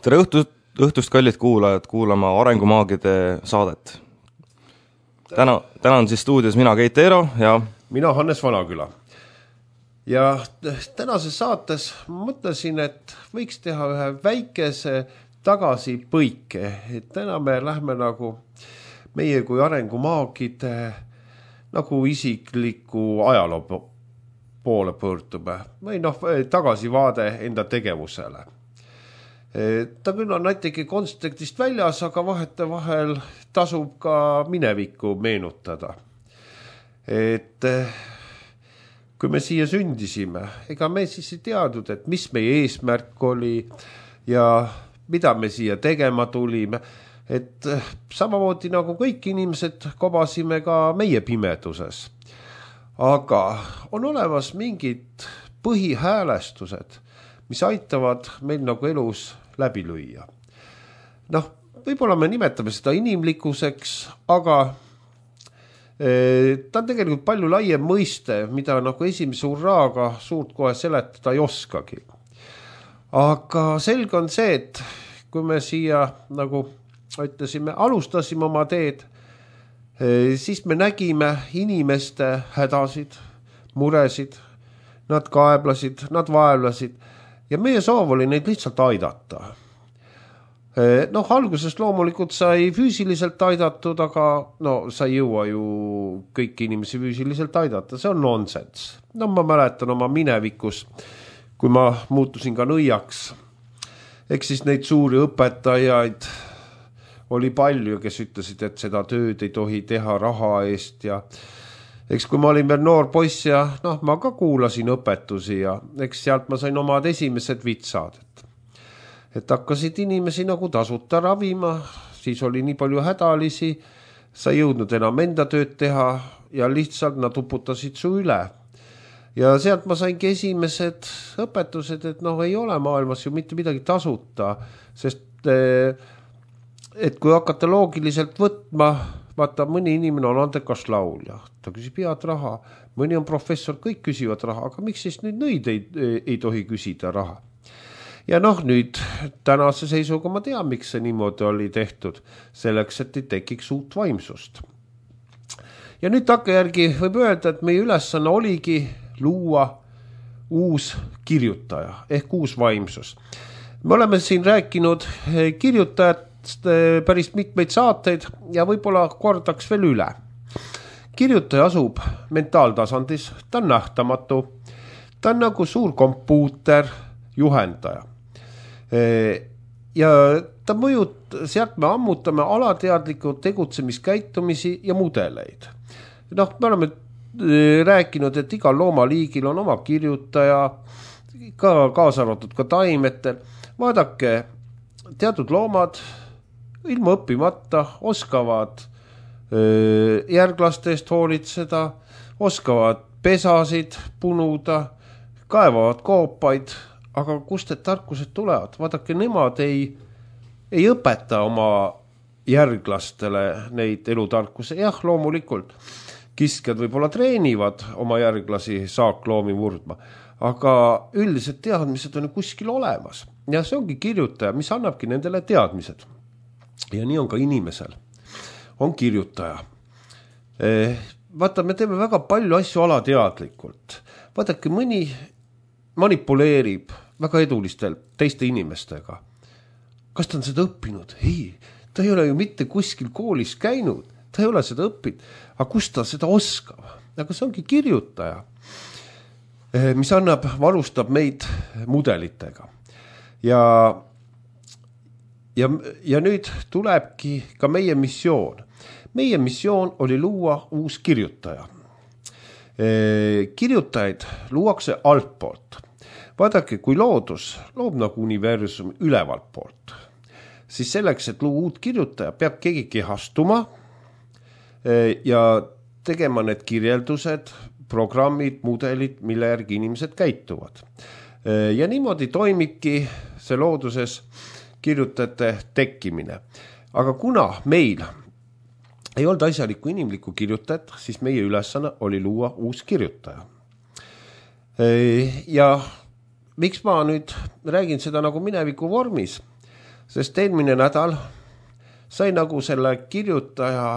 Tere õhtust kallid kuulajad kuulama Arengumaagide saadet. Täna on siis stuudios mina, Keit Eero ja mina, Hannes Vanaküla. Ja tänases saates mõtlesin, et võiks teha ühe väikese tagasipõike. Täna me lähme nagu meie kui arengumaagide nagu isikliku ajaloo poole pöördume või tagasivaade enda tegevusele. Ta küll on näitegi kontekstist väljas, aga vahetevahel tasub ka minevikku meenutada. Et kui me siia sündisime, ega me siis ei teadnud, et mis meie eesmärk oli ja mida me siia tegema tulime. Et samamoodi nagu kõik inimesed kobasime ka meie pimeduses. Aga on olemas mingid põhihäälestused, mis aitavad meil nagu elus läbi lüüa. Võib-olla me nimetame seda inimlikkuseks, aga ta on tegelikult palju laiem mõiste, mida nagu esimese hurraaga suurt kohe seletada ei oskagi. Aga selge on see, et kui me siia nagu ütlesime, alustasime oma teed, siis me nägime inimeste hädasid, muresid, nad kaeblasid, nad vaevlasid ja meie soov oli neid lihtsalt aidata. Alguses loomulikult sai füüsiliselt aidatud, aga sa ei jõua ju kõiki inimesi füüsiliselt aidata, see on nonsense. Ma mäletan oma minevikus, kui ma muutusin ka nõiaks, eks siis neid suuri õpetajaid oli palju, kes ütlesid, et seda tööd ei tohi teha raha eest ja eks kui ma olin veel noor poiss ja ma ka kuulasin õpetusi ja eks sealt ma sain omad esimesed vitsad. Et hakkasid inimesi nagu tasuta ravima, siis oli nii palju hädalisi, sa ei jõudnud enam enda tööd teha ja lihtsalt nad uputasid su üle. Ja sealt ma saingi esimesed õpetused, et ei ole maailmas ju mitte midagi tasuta, sest et kui hakata loogiliselt võtma, vaata, mõni inimene on andekas laulja, ta küsib head raha, mõni on professor, kõik küsivad raha, aga miks siis nüüd nõid ei tohi küsida raha? Ja nüüd tänase seisuga ma tean, miks see niimoodi oli tehtud, selleks, et ei tekiks uut vaimsust. Ja nüüd takkajärgi võib öelda, et meie ülesanne oligi luua uus kirjutaja ehk uus vaimsus. Me oleme siin rääkinud kirjutajat päris mitmeid saateid ja võib-olla kordaks veel üle. Kirjutaja asub mentaaltasandis, ta on nähtamatu, ta on nagu suur kompuuter, juhendaja. Ja ta sealt me ammutame alateadliku tegutsemiskäitumisi ja mudeleid. Me oleme rääkinud, et igal loomaliigil on oma kirjutaja, kaasa arvatud ka taimetel. Vaadake, teatud loomad ilma õppimata oskavad järglaste eest hoolitseda, oskavad pesasid punuda, kaevavad koopaid, aga kust need tarkused tulevad? Vaadake, nemad ei õpeta oma järglastele neid elutarkuse. Jah, loomulikult kiskjad võib-olla treenivad oma järglasi saakloomi murdma, aga üldised teadmised on kuskil olemas. Ja see ongi kirjutaja, mis annabki nendele teadmised. Ja nii on ka inimesel. On kirjutaja. Vaata, me teeme väga palju asju alateadlikult. Vaadake, mõni manipuleerib väga edulistel teiste inimestega. Kas ta on seda õppinud? Ei, ta ei ole ju mitte kuskil koolis käinud. Ta ei ole seda õppinud. Aga kust ta seda oskab? Aga see ongi kirjutaja, mis varustab meid mudelitega. Ja nüüd tulebki ka meie missioon. Meie missioon oli luua uus kirjutaja. Kirjutajaid luuakse altpoolt. Vaadake, kui loodus loob nagu universum ülevalt poolt, siis selleks, et luua uut kirjutaja, peab keegi kehastuma ja tegema need kirjeldused, programmid, mudelid, mille järgi inimesed käituvad. Ja niimoodi toimibki see looduses kirjutajate tekkimine. Aga kuna meil ei olnud asjalikku inimlikku kirjutajat, siis meie ülesanne oli luua uus kirjutaja. Ja miks ma nüüd räägin seda nagu mineviku vormis? sest eelmine nädal sai nagu selle kirjutaja,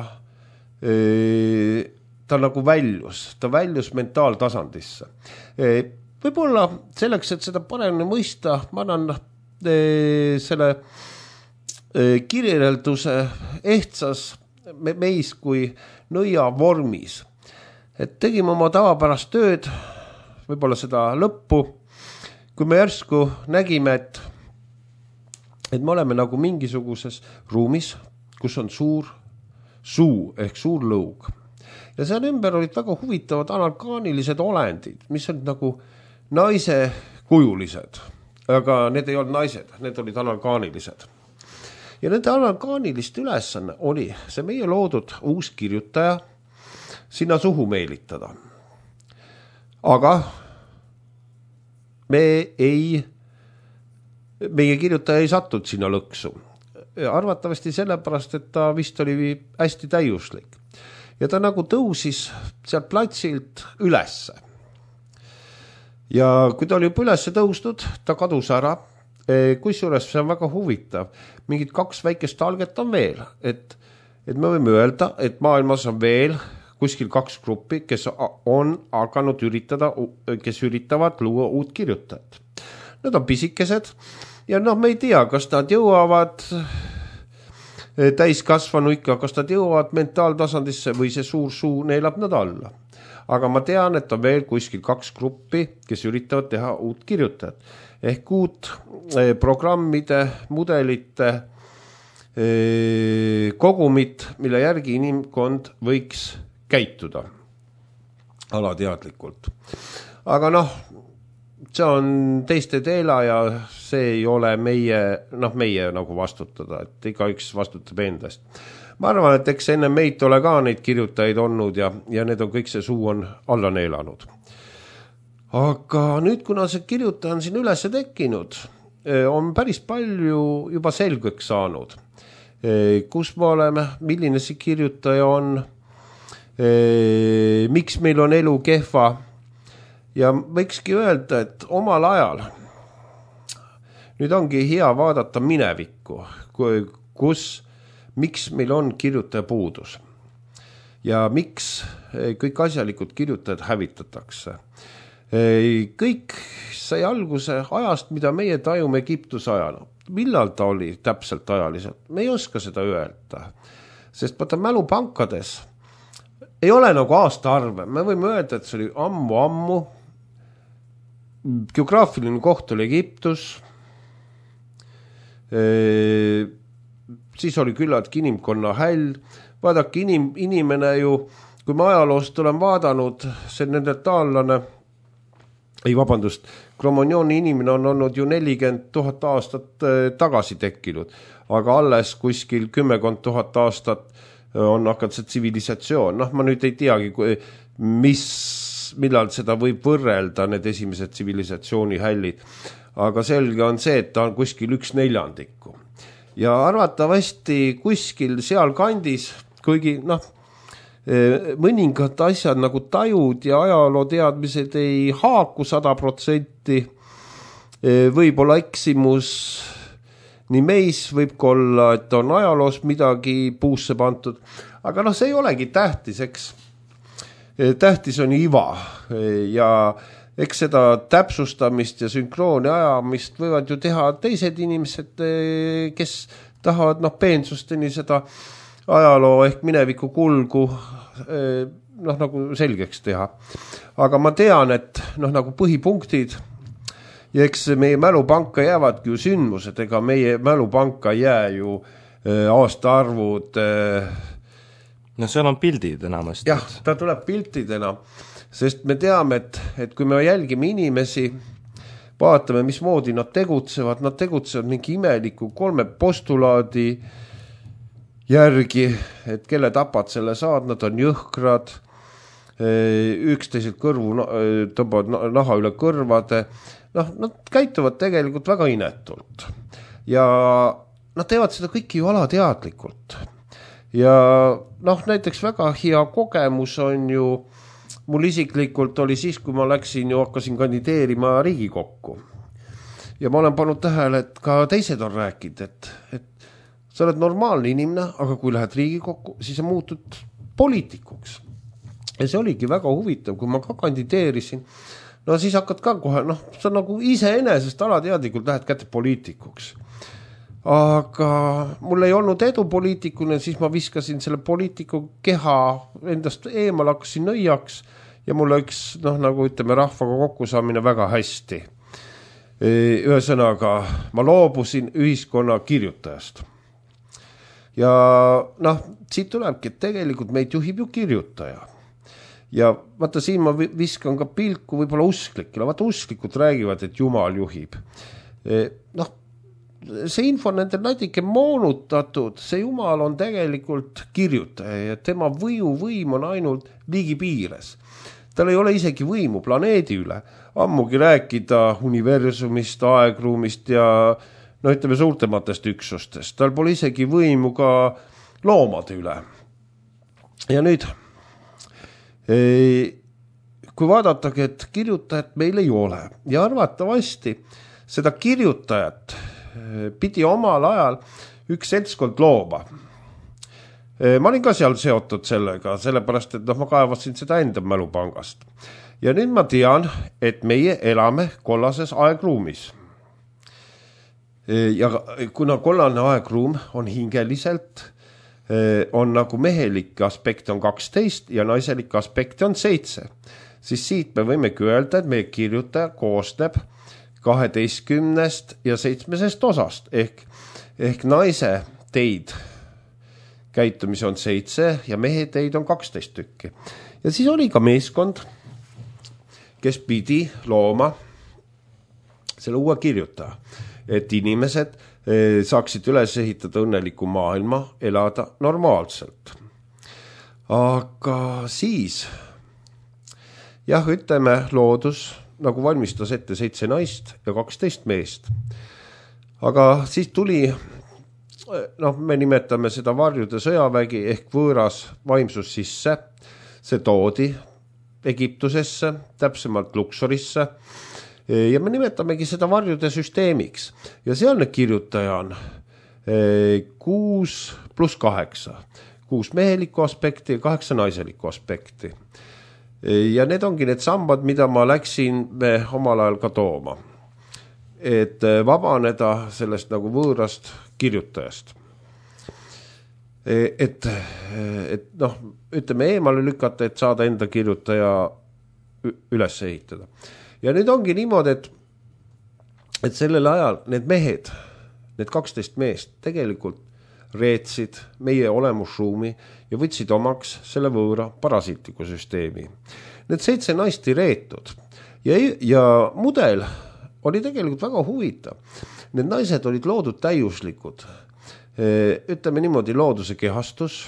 ta nagu väljus mentaaltasandisse. Võib-olla selleks, et seda paremini mõista, ma annan selle kirjelduse ehtsas meis kui nõia vormis. Et tegime oma tavapärast tööd, võib-olla seda lõppu, kui me järsku nägime, et me oleme nagu mingisuguses ruumis, kus on suur suu ehk suur lõug. Ja seal ümber olid väga huvitavad analkaanilised olendid, mis olid nagu naise kujulised, aga need ei olnud naised, need olid analkaanilised. Ja nende analkaanilist ülesanne oli see meie loodud uus kirjutaja sinna suhu meelitada. Aga meie kirjutaja ei sattud sinna lõksu. Arvatavasti sellepärast, et ta vist oli hästi täiuslik. Ja ta nagu tõusis sealt platsilt ülesse. Ja kui ta oli juba ülesse tõustud, ta kadus ära. Kusjuures see on väga huvitav. Mingid 2 väikest alget on veel. Et me võime öelda, et maailmas on veel kuskil 2 gruppi, kes on hakanud kes üritavad luua uut kirjutajat. Nad on pisikesed ja me ei tea, kas nad jõuavad täiskasvanuikka, kas nad jõuavad mentaaltasandisse või see suur suu neelab nad alla. Aga ma tean, et on veel kuskil 2 gruppi, kes üritavad teha uut kirjutajat. Ehk uut programmide, mudelite kogumit, mille järgi inimkond võiks käituda alateadlikult. Aga see on teiste teela ja see ei ole meie nagu vastutada, et igaüks vastutab endast. Ma arvan, et eks enne meid ole ka neid kirjutajaid olnud ja need on kõik see suu on alla neelanud. Aga nüüd, kuna see kirjutaja on siin üles tekkinud, on päris palju juba selgeks saanud. Kus me oleme, milline see kirjutaja on, miks meil on elu kehva ja võikski öelda, et omal ajal nüüd ongi hea vaadata minevikku, miks meil on kirjutaja puudus ja miks kõik asjalikud kirjutajad hävitatakse. Kõik sai alguse ajast, mida meie tajume Egiptuse ajal. Millal ta oli täpselt ajaliselt? Me ei oska seda öelda, sest vaata mälupankades ei ole nagu aastaarve. Me võime öelda, et see oli ammu. Geograafiline koht oli Egiptus. Siis oli küllaltki inimkonna häll. Vaadake, inimene ju, kui ma ajaloost olen vaadanud, see nendetaallane, Cromagnone'i inimene on olnud ju 40 000 aastat tagasi tekkinud, aga alles kuskil 10 000 aastat on hakanud see tsivilisatsioon. Ma nüüd ei teagi, millal seda võib võrrelda, need esimesed tsivilisatsiooni hällid. Aga selge on see, et ta on kuskil 1/4. Ja arvatavasti kuskil seal kandis, kuigi mõningad asjad nagu tajud ja ajaloo teadmised ei haaku 100%, võib-olla eksimus nii meis võib olla, et on ajaloos midagi puusse pantud, aga see ei olegi tähtis, eks. Tähtis on iva ja eks seda täpsustamist ja sünkrooni ajamist võivad ju teha teised inimesed, kes tahavad peensusteni seda ajaloo ehk mineviku kulgu nagu selgeks teha. Aga ma tean, et nagu põhipunktid ja eks meie mälupanka jäävadki ju sündmused, ega meie mälupanka jää ju aastaarvud. Seal on pildid enamasti. Jah, ta tuleb piltidena, sest me teame, et kui me jälgime inimesi, vaatame, mismoodi nad tegutsevad mingi imeliku 3 postulaadi järgi, et kelle tapad selle saad, nad on jõhkrad, üksteiselt kõrvu tõmbavad naha üle kõrvade, nad käituvad tegelikult väga inetult ja nad teevad seda kõiki ju alateadlikult ja näiteks väga hea kogemus on ju mul isiklikult oli siis, kui ma hakkasin kandideerima Riigikokku ja ma olen pannud tähele, et ka teised on rääkinud, et sa oled normaalne inimene, aga kui lähed Riigikokku, siis sa muutud poliitikuks. Ja see oligi väga huvitav, kui ma ka kandideerisin, no siis hakkad ka kohe, sa nagu iseenesest alateadlikult lähed kätte poliitikuks. Aga mul ei olnud edu poliitikuna, siis ma viskasin selle poliitiku keha endast eemal, hakkasin nõiaks ja mulle üks, nagu ütleme, rahvaga kokkusaamine väga hästi. Ühesõnaga, ma loobusin ühiskonna kirjutajast. Ja siit tulebki, et tegelikult meid juhib ju kirjutaja. Ja vaata, siin ma viskan ka pilku võib-olla usklikele. Vaata, usklikud räägivad, et Jumal juhib. See info on nendel natuke moonutatud. See Jumal on tegelikult kirjutaja ja tema võim on ainult liigi piires. Tal ei ole isegi võimu planeedi üle. Ammugi rääkida universumist, aegruumist ja ütleme suurtematest üksustest. Tal pole isegi võimu ka loomade üle. Ja nüüd kui vaadatagi, et kirjutajat meil ei ole ja arvatavasti seda kirjutajat pidi omal ajal üks seltskond looma. Ma olin ka seal seotud sellega, sellepärast, et ma kaevasin seda enda mälupangast. Ja nüüd ma tean, et meie elame kollases aegruumis. Ja kuna kollane aegruum on hingeliselt, on nagu mehelik aspekt on 12 ja naiselik aspekt on 7, siis siit me võimegi öelda, et meie kirjutaja koosneb 12 ja 7 osast ehk naise teid käitumise on 7 ja mehe teid on 12 tükki. Ja siis oli ka meeskond, kes pidi looma selle uue kirjutaja, et inimesed saaksid üles ehitada õnneliku maailma, elada normaalselt. Aga siis, ütleme, loodus nagu valmistas ette 7 naist ja 12 meest. Aga siis tuli, me nimetame seda varjude sõjavägi ehk võõras vaimsus sisse, see toodi Egiptusesse, täpsemalt Luxorisse, ja me nimetamegi seda varjude süsteemiks. Ja sealne kirjutaja on 6 + 8. 6 mehelikku aspekti ja 8 naiselikku aspekti. Ja need ongi need sambad, mida ma läksin omal ajal ka tooma. Et vabaneda sellest nagu võõrast kirjutajast. Et ütleme eemale lükata, et saada enda kirjutaja üles ehitada. Ja nüüd ongi niimoodi, et sellel ajal need mehed, need 12 meest tegelikult reetsid meie olemusruumi ja võtsid omaks selle võõra parasiitliku süsteemi. Need 7 naist ei reetud ja mudel oli tegelikult väga huvitav. Need naised olid loodud täiuslikud. Ütleme niimoodi looduse kehastus,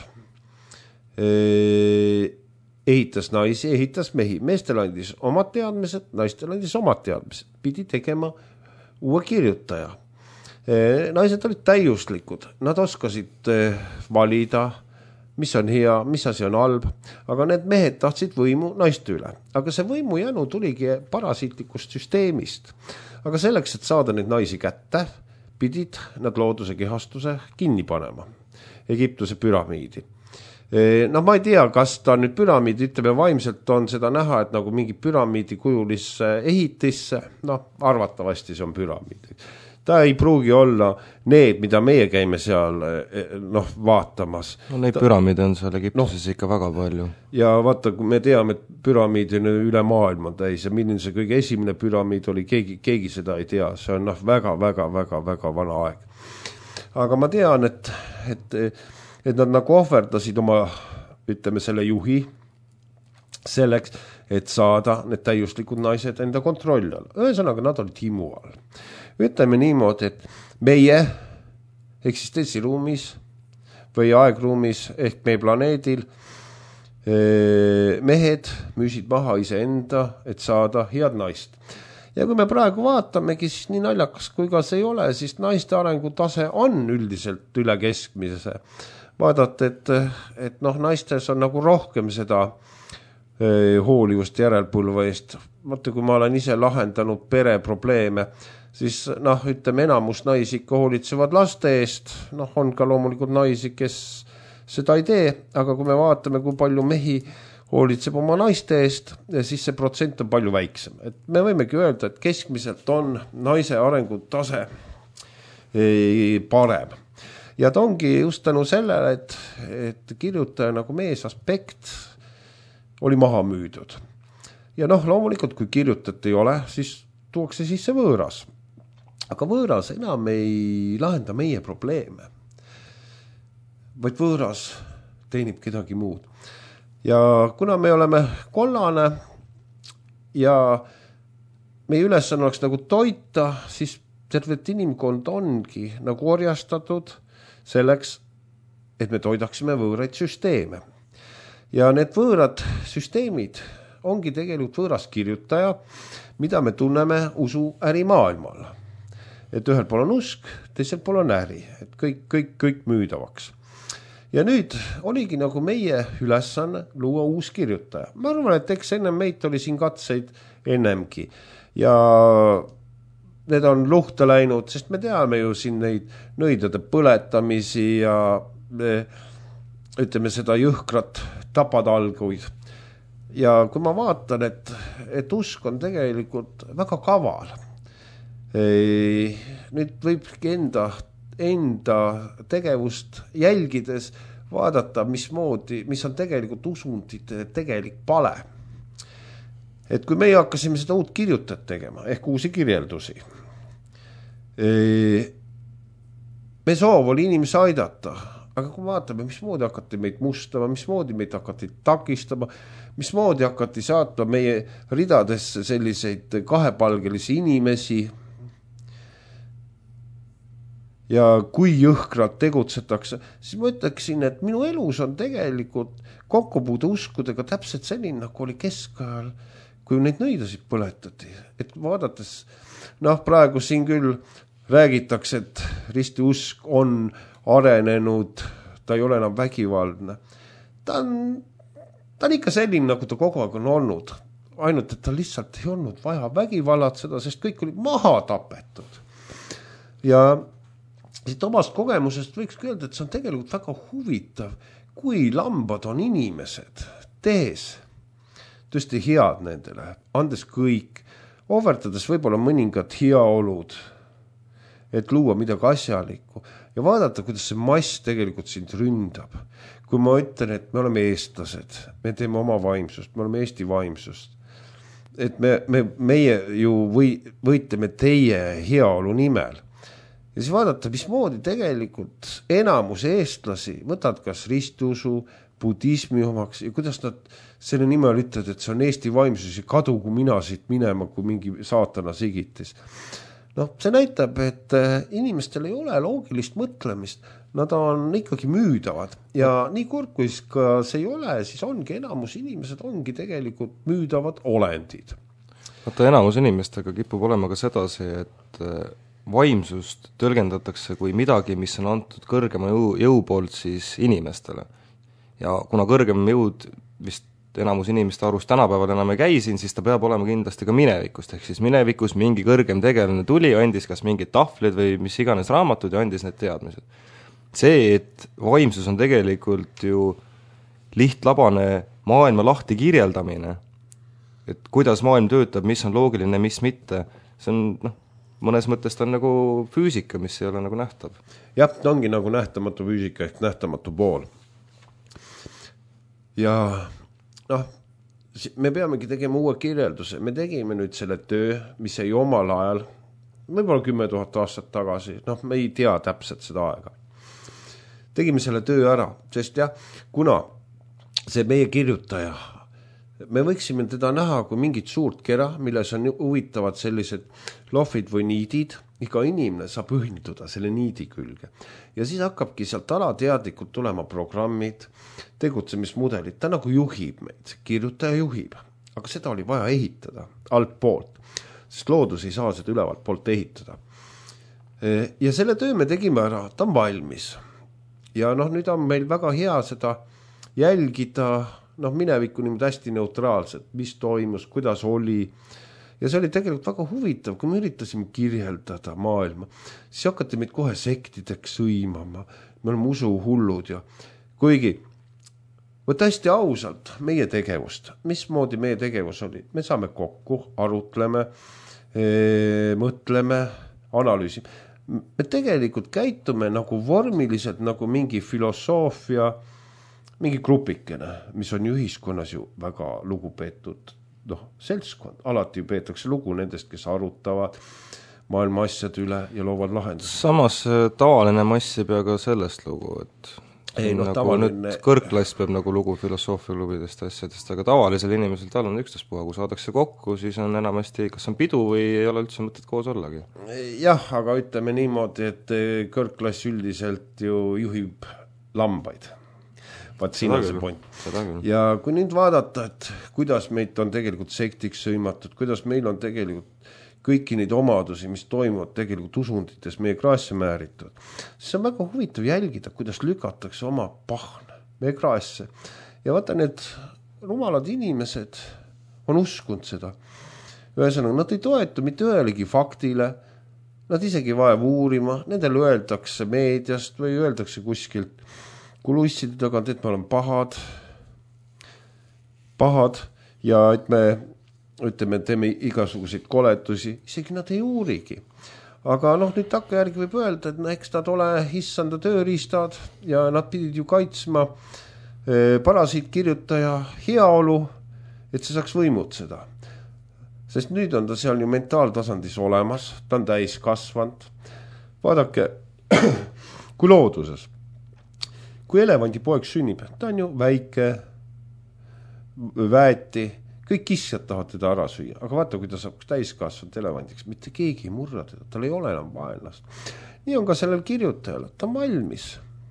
ehitas naisi, ehitas mehi. Meestel andis omad teadmised, naistel andis omad teadmised. Pidi tegema uue kirjutaja. Naised olid täiuslikud. Nad oskasid valida, mis on hea, mis asi on halb. Aga need mehed tahtsid võimu naiste üle. Aga see võimu jänu tuligi parasiitlikust süsteemist. Aga selleks, et saada neid naisi kätte, pidid nad looduse kehastuse kinni panema. Egiptuse püramiidi. Ma ei tea, kas ta nüüd püramiidi, ütleme vaimselt on seda näha, et nagu mingi püramiidi kujulisse ehitisse, arvatavasti see on püramiid. Ta ei pruugi olla need, mida meie käime seal vaatamas. Neid püramiide on seal Egiptuses ikka väga palju. Ja vaata, kui me teame, et püramiid on üle maailma täis ja milline see kõige esimene püramiid oli, keegi seda ei tea. See on väga vana aeg. Aga ma tean, et nad nagu ohverdasid oma, ütleme, selle juhi selleks, et saada need täiuslikud naised enda kontrolli all. Ühesõnaga, nad olid himu all. Ütleme niimoodi, et meie eksistentsiruumis või aegruumis ehk meie planeedil mehed müüsid maha iseenda, et saada head naist. Ja kui me praegu vaatamegi, siis nii naljakas kui ka see ei ole, siis naiste arengutase on üldiselt üle keskmise. Vaadata, et naistes on nagu rohkem seda hoolivust järelpulva eest. Vaata, kui ma olen ise lahendanud pereprobleeme, siis ütleme, enamus naisi ikka hoolitsevad laste eest, on ka loomulikult naisi, kes seda ei tee, aga kui me vaatame, kui palju mehi hoolitseb oma naiste eest, siis see protsent on palju väiksem. Et me võimegi öelda, et keskmiselt on naise arengutase parem. Ja ta ongi just tänu sellele, et kirjutaja nagu mees aspekt oli maha müüdud. Ja loomulikult, kui kirjutajat ei ole, siis tuuakse sisse võõras. Aga võõras enam ei lahenda meie probleeme, vaid võõras teenib kedagi muud. Ja kuna me oleme kollane ja meie ülesanne oleks nagu toita, siis tervet inimkond ongi nagu orjastatud selleks, et me toidaksime võõraid süsteeme. Ja need võõrad süsteemid ongi tegelikult võõras kirjutaja, mida me tunneme usu ärimaailmal. Et ühel pool on usk, teisel pool on äri, et kõik müüdavaks. Ja nüüd oligi nagu meie ülesanne luua uus kirjutaja. Ma arvan, et eks enne meid oli siin katseid ennemgi. Ja need on luhta läinud, sest me teame ju siin neid nõidade põletamisi ja ütleme seda jõhkrat tapatalguid. Ja kui ma vaatan, et usk on tegelikult väga kaval, nüüd võibki enda tegevust jälgides vaadata, mis on tegelikult usundite tegelik pale. Et kui meie hakkasime seda uut kirjutajat tegema, ehk uusi kirjeldusi, me soov oli inimesi aidata, aga kui vaatame, mismoodi hakati meid mustama, mismoodi meid hakati takistama, mismoodi hakati saatma meie ridadesse selliseid kahepalgelisi inimesi ja kui jõhkralt tegutsetakse, siis ma ütleksin, et minu elus on tegelikult kokkupuude uskudega täpselt selline, nagu oli keskajal, kui neid nõidasid põletati. Et vaadates, praegu siin küll räägitakse, et ristiusk on arenenud, ta ei ole enam vägivaldne. Ta on ikka selline, nagu ta kogu aeg on olnud. Ainult, et ta lihtsalt ei olnud vaja vägivallatseda, sest kõik oli maha tapetud. Ja siit omast kogemusest võiks öelda, et see on tegelikult väga huvitav, kui lambad on inimesed, tees tõesti head nendele, andes kõik, ohverdades võib-olla mõningad heaolud, et luua midagi asjalikku ja vaadata, kuidas see mass tegelikult sind ründab. Kui ma ütlen, et me oleme eestlased, me teeme oma vaimsust, me oleme Eesti vaimsust, et meie ju võitleme teie heaolu nimel. Ja siis vaadata, mismoodi tegelikult enamus eestlasi võtad kas ristiusu, budismi omaks ja kuidas nad selle nimel ütlevad, et see on Eesti vaimsus ja kadugu mina siit minema, kui mingi saatana sigitis. See näitab, et inimestel ei ole loogilist mõtlemist, nad on ikkagi müüdavad ja nii kord, kui ka see ei ole, siis ongi enamus inimesed ongi tegelikult müüdavad olendid. Vaata, enamus inimestega kipub olema ka sedasi, et vaimsust tõlgendatakse kui midagi, mis on antud kõrgema jõu poolt siis inimestele. Ja kuna kõrgem jõud vist enamus inimeste arust tänapäeval enam ei käi siin, siis ta peab olema kindlasti ka minevikust, ehk siis minevikus mingi kõrgem tegelane tuli, andis kas mingid tahvlid või mis iganes raamatud ja andis need teadmised. See, et vaimsus on tegelikult ju lihtlabane maailma lahti kirjeldamine, et kuidas maailm töötab, mis on loogiline, mis mitte, see on mõnes mõttes ta on nagu füüsika, mis ei ole nagu nähtav. Jah, ta ongi nagu nähtamatu füüsika ehk nähtamatu pool. Ja me peamegi tegema uue kirjelduse. Me tegime nüüd selle töö, mis ei omal ajal, võib-olla 10 000 aastat tagasi, me ei tea täpselt seda aega. Tegime selle töö ära, sest kuna see meie kirjutaja, me võiksime teda näha kui mingit suurt kera, milles on huvitavad sellised lohvid või niidid, iga inimene saab ühinduda selle niidi külge. Ja siis hakkabki sealt alateadlikult tulema programmid, tegutsemismudelid, ta nagu juhib meid, kirjutaja juhib, aga seda oli vaja ehitada alt poolt, sest loodus ei saa seda ülevalt poolt ehitada. Ja selle töö me tegime ära, ta on valmis. Ja nüüd on meil väga hea seda jälgida, minevikku niimoodi hästi neutraalselt, mis toimus, kuidas oli ja see oli tegelikult väga huvitav, kui me üritasime kirjeldada maailma, siis hakati meid kohe sektideks sõimama, me oleme usuhullud ja kuigi võtta hästi ausalt meie tegevust, mismoodi meie tegevus oli, me saame kokku, arutleme, mõtleme, analüüsime. Me tegelikult käitume nagu vormiliselt nagu mingi filosoofia, mingi grupikene, mis on ju ühiskonnas ju väga lugupeetud seltskond. Alati ju peetakse lugu nendest, kes arutavad maailma asjad üle ja loovad lahendust. Samas tavaline mass ei pea ka sellest lugu, et tavaline... nüüd kõrgklass peab nagu lugu filosoofiaklubidest asjadest, aga tavalisel inimesel tal on ükstaspuha, kui saadakse kokku, siis on enamasti, kas on pidu või ei ole üldse mõtet koos ollagi. Jah, aga ütleme niimoodi, et kõrgklass üldiselt ju juhib lambaid. Vaat siin on see point. Ja kui nüüd vaadata, et kuidas meid on tegelikult sektiks sõimatud, kuidas meil on tegelikult kõiki neid omadusi, mis toimuvad tegelikult usundites meie kraasse määritud, siis on väga huvitav jälgida, kuidas lükatakse oma pahn meie kraasse. Ja vaata, need rumalad inimesed on uskunud seda. Ühesõnaga, nad ei toetu mitte ühelegi faktile, nad isegi vaev uurima, nendel öeldakse meediast või öeldakse kuskilt kulusside tagant, et me oleme pahad ja et me ütleme, teeme igasuguseid koletusi, isegi nad ei uurigi. Aga nüüd takkajärgi võib öelda, et eks nad ole issanda tööriistad ja nad pidid ju kaitsma parasiitkirjutaja heaolu, et see saaks võimutseda. Sest nüüd on ta seal ju mentaaltasandis olemas, ta on täis kasvanud. Vaadake, kui looduses, kui elevandi poeg sünnib, ta on ju väike, väeti, kõik kissjad tahavad teda ära süüa, aga vaata, kui ta saab täiskasvanud elevandiks, mitte keegi ei murra teda, tal ei ole enam vaenlast. Nii on ka sellel kirjutajal, ta on valmis.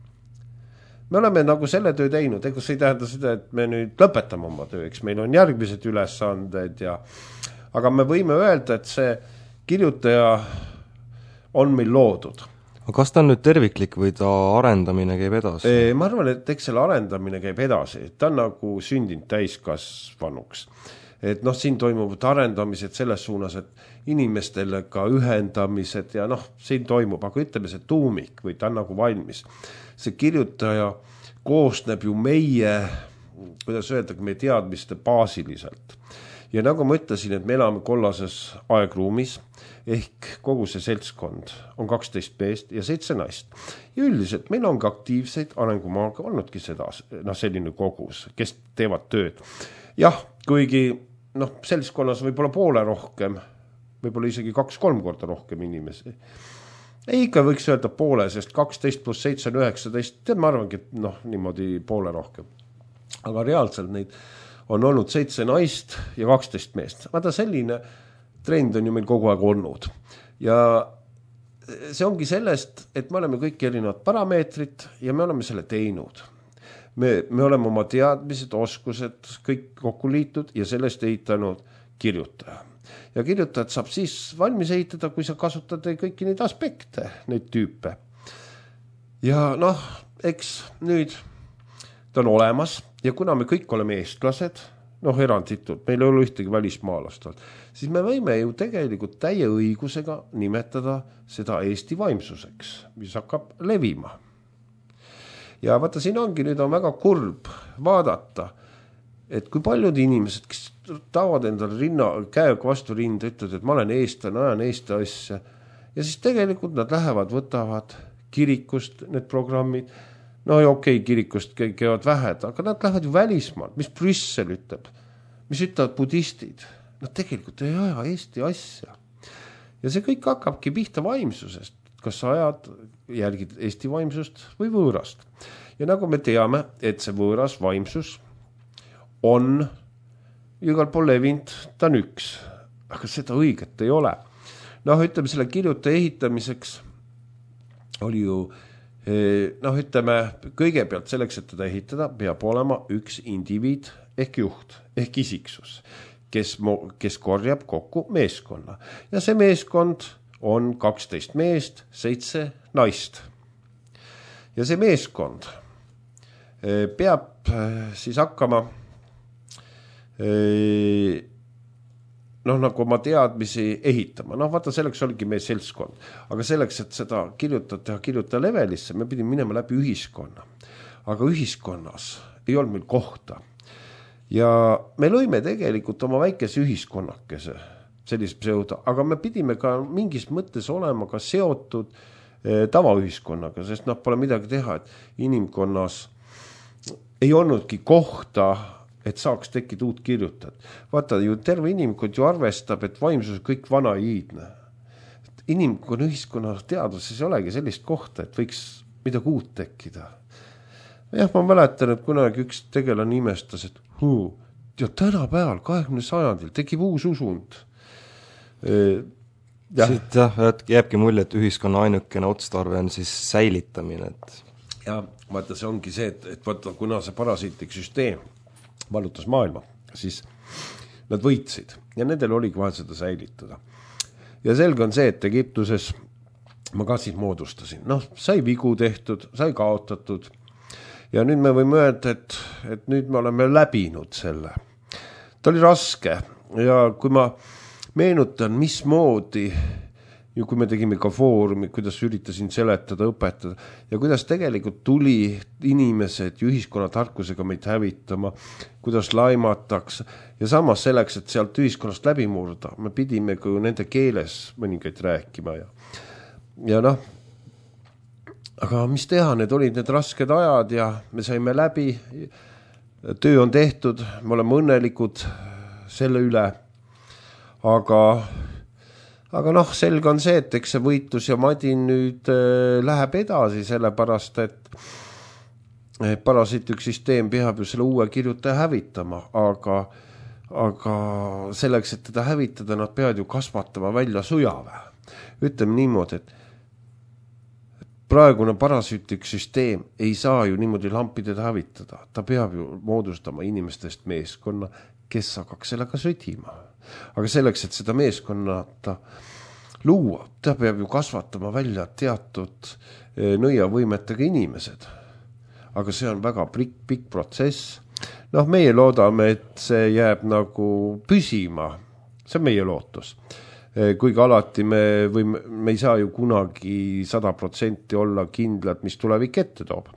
Me oleme nagu selle töö teinud, ega see ei tähenda seda, et me nüüd lõpetame oma töö, eks meil on järgmised ülesanded aga me võime öelda, et see kirjutaja on meil loodud. Aga kas ta on nüüd terviklik või ta arendamine käib edasi? Ma arvan, et eks selle arendamine käib edasi. Ta on nagu sündinud täiskasvanuks. Et siin toimuvad arendamised selles suunas, et inimestele ka ühendamised ja siin toimub, aga ütleme see tuumik või ta on nagu valmis. See kirjutaja koosneb ju meie, kuidas öeldagi, meie teadmiste baasiliselt. Ja nagu ma ütlesin, et me elame kollases aegruumis, ehk kogu see seltskond on 12 meest ja 7 naist. Ja üldiselt meil on ka aktiivseid arengumaaga olnudki seda, selline kogus, kes teevad tööd. Jah, kuigi seltskonnas võib-olla poole rohkem, võib-olla isegi 2-3 korda rohkem inimesi. Ei ikka võiks öelda poole, sest 12 plus 7 on 19, ma arvangi, et niimoodi poole rohkem. Aga reaalselt neid on olnud 7 naist ja 12 meest. Vaata, selline trend on ju meil kogu aeg olnud. Ja see ongi sellest, et me oleme kõik erinevad parameetrid ja me oleme selle teinud. Me oleme oma teadmised, oskused kõik kokku liitud ja sellest ehitanud kirjutaja. Ja kirjutajad saab siis valmis ehitada, kui sa kasutad kõiki neid aspekte, neid tüüpe. Ja eks nüüd ta on olemas ja kuna me kõik oleme eestlased, eranditult, meil ei ole ühtegi välismaalast, siis me võime ju tegelikult täie õigusega nimetada seda Eesti vaimsuseks, mis hakkab levima. Ja vaata, siin ongi, nüüd on väga kurb vaadata, et kui paljud inimesed, kes taavad endale käega vastu rinda, ütlevad, et ma olen eestlane, ajan Eesti asja, ja siis tegelikult nad lähevad, võtavad kirikust need programmid, kirikust käivad vähed, aga nad lähevad ju välismaal, mis Brüssel ütleb, mis ütlevad budistid, nad tegelikult ei aja Eesti asja. Ja see kõik hakkabki pihta vaimsusest, kas sa ajad, järgid Eesti vaimsust või võõrast. Ja nagu me teame, et see võõras vaimsus on igal pool levinud, ta on üks, aga seda õiget ei ole. Ütleme, selle kirjutaja ehitamiseks oli ju ütleme, kõigepealt selleks, et teda ehitada, peab olema üks indiviid ehk juht, ehk isiksus, kes korjab kokku meeskonna. Ja see meeskond on 12 meest, 7 naist. Ja see meeskond peab siis hakkama nagu oma teadmisi ehitama. Vaata, selleks oligi meie seltskond. Aga selleks, et seda kirjutada levelisse, me pidime minema läbi ühiskonna. Aga ühiskonnas ei olnud meil kohta. Ja me lõime tegelikult oma väikese ühiskonnakese, sellise pseudo, aga me pidime ka mingis mõttes olema ka seotud tavaühiskonnaga, sest pole midagi teha, et inimkonnas ei olnudki kohta, et saaks tekkida uut kirjutajat. Vaata, ju terve inimkond ju arvestab, et vaimsus kõik vana iidne. Inimkonna ühiskonna teaduses ei olegi sellist kohta, et võiks midagi uut tekkida. Jah, ma mäletan, et kunagi üks tegelane imestas, et tänapäeval 20. sajandil tekib uus usund. Siit jääbki mulje, et ühiskonna ainukene otstarve on siis säilitamine. Ja vaata, see ongi see, et vaata, kuna see parasiitlik süsteem vallutas maailma, siis nad võitsid ja nendel oligi vaja seda säilitada. Ja selge on see, et Egiptuses ma ka siis moodustasin. Sai vigu tehtud, sai kaotatud ja nüüd me võime öelda, et nüüd me oleme läbinud selle. Ta oli raske ja kui ma meenutan, mismoodi ja kui me tegime ka foorumi, kuidas üritasin seletada, õpetada ja kuidas tegelikult tuli inimesed ühiskonna tarkusega meid hävitama, kuidas laimatakse ja samas selleks, et sealt ühiskonnast läbi murda, me pidime ka nende keeles mõningaid rääkima ja aga mis teha, need olid need rasked ajad ja me saime läbi, töö on tehtud, me oleme õnnelikud selle üle, aga selge on see, et eks see võitlus ja madin nüüd läheb edasi sellepärast, et parasiitlik süsteem peab ju selle uue kirjutaja hävitama, aga selleks, et teda hävitada, nad peavad ju kasvatama välja sõjaväe. Ütleme niimoodi, et praegune parasiitlik süsteem ei saa ju niimoodi lampidega hävitada. Ta peab ju moodustama inimestest meeskonna, kes hakkaks sellega sõdima. Aga selleks, et seda meeskonnata luua, ta peab ju kasvatama välja teatud nõiavõimetega inimesed. Aga see on väga pikk protsess. Meie loodame, et see jääb nagu püsima. See on meie lootus. Kuigi alati me ei saa ju kunagi 100% olla kindlad, mis tulevik ette toob.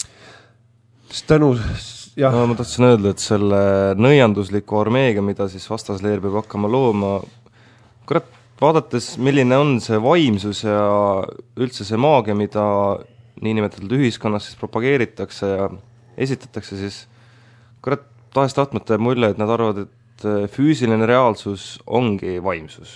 Ma tahtsin öelda, et selle nõiandusliku armeega, mida siis vastasleer peab hakkama looma, vaadates, milline on see vaimsus ja üldse see maagia, mida niinimetatud ühiskonnas siis propageeritakse ja esitatakse, siis tahes tahtmata jääb mulje, et nad arvavad, et füüsiline reaalsus ongi vaimsus.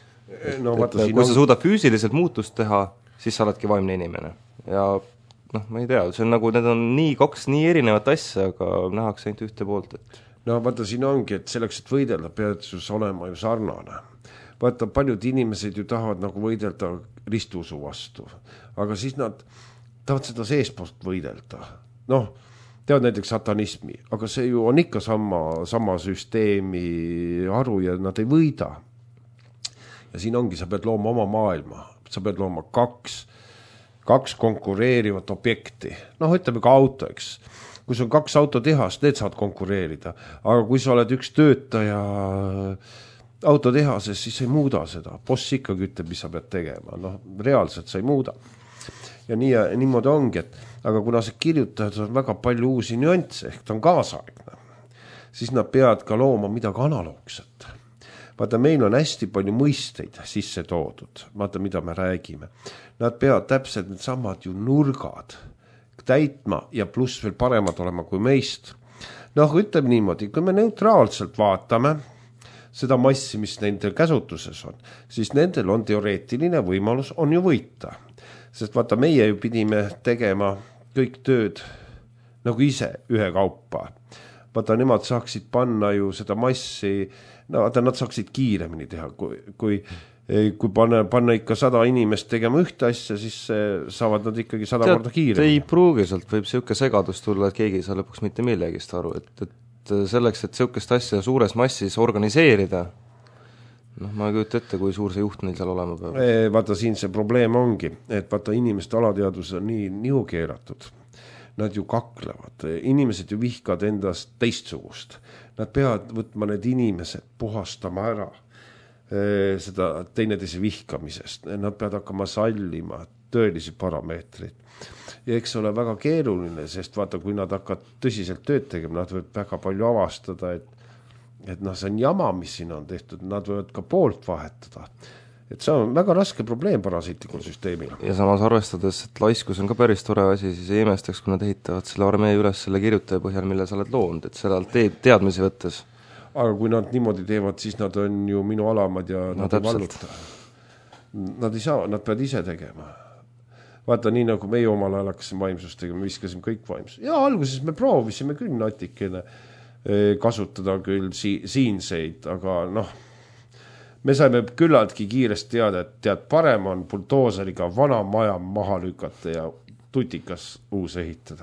Kui sa suudad füüsiliselt muutust teha, siis sa oledki vaimne inimene. Ja ma ei tea, see on nagu, need on kaks nii erinevat asja, aga nähakse ainult ühte poolt. Vaata, siin ongi, et selleks, et võidelda, pead olema ju sarnane. Vaata, paljud inimesed ju tahavad nagu võidelda ristuusu vastu, aga siis nad tahavad seda seespoolt võidelda. Teavad näiteks satanismi, aga see ju on ikka sama süsteemi haru ja nad ei võida. Ja siin ongi, sa pead looma oma maailma, sa pead looma kaks konkureerivat objekti. Ütleme ka auto, eks. Kui sul on 2 autotehast, need saad konkureerida. Aga kui sa oled üks töötaja autotehases, siis ei muuda seda. Boss ikkagi ütleb, mis sa pead tegema. Reaalselt sa ei muuda. Ja niimoodi ongi, aga kuna see kirjutajad on väga palju uusi nüansse, ehk ta on kaasaegne, siis nad peavad ka looma midagi analoogset. Vaata, meil on hästi palju mõisteid sisse toodud. Vaata, mida me räägime. Nad peavad täpselt need samad ju nurgad täitma ja pluss veel paremad olema kui meist. Ütleme niimoodi, kui me neutraalselt vaatame seda massi, mis nendel käsutuses on, siis nendel on teoreetiline võimalus on ju võita. Sest vaata, meie ju pidime tegema kõik tööd nagu ise ühe kaupa. Vaata, nemad saaksid panna ju seda massi, vaata, nad saaksid kiiremini teha. Kui panna ikka 100 inimest tegema ühte asja, siis saavad nad ikkagi 100 korda kiiremini. Ei pruugi, sealt võib siuke segadus tulla, et keegi ei saa lõpuks mitte millegist aru. Et selleks, et siukest asja suures massis organiseerida, ma ei kujuta ette, kui suur see juht neil seal olema peab. Vaata, siin see probleem ongi, et vaata, inimeste alateadus on nii keeratud. Nad ju kaklevad, inimesed ju vihkavad endast teistsugust. Nad peavad võtma need inimesed puhastama ära seda teineteise vihkamisest, nad peavad hakkama sallima tõelisi parameetreid. Ja eks ole väga keeruline, sest vaata, kui nad hakkavad tõsiselt tööd tegema, nad võivad väga palju avastada, et noh, see on jama, mis siin on tehtud, nad võivad ka poolt vahetada. Et see on väga raske probleem parasiitlikul süsteemil. Ja samas arvestades, et laiskus on ka päris tore asi, siis ei imestaks, kui nad ehitavad selle armee üles selle kirjutaja põhjal, mille sa oled loonud, et sellelt teadmisi võttes. Aga kui nad niimoodi teevad, siis nad on ju minu alamad ja nad ei valluta. Nad ei saa, nad peavad ise tegema. Vaata, nii nagu meie omal ajal hakkasime vaimsust tegema, viskasime kõik vaimsust. Ja alguses me proovisime küll natikene kasutada küll siinseid, aga noh, me saime küllaltki kiiresti teada, et tead, parem on buldooseriga vana maja maha lükata ja tutikas uus ehitada.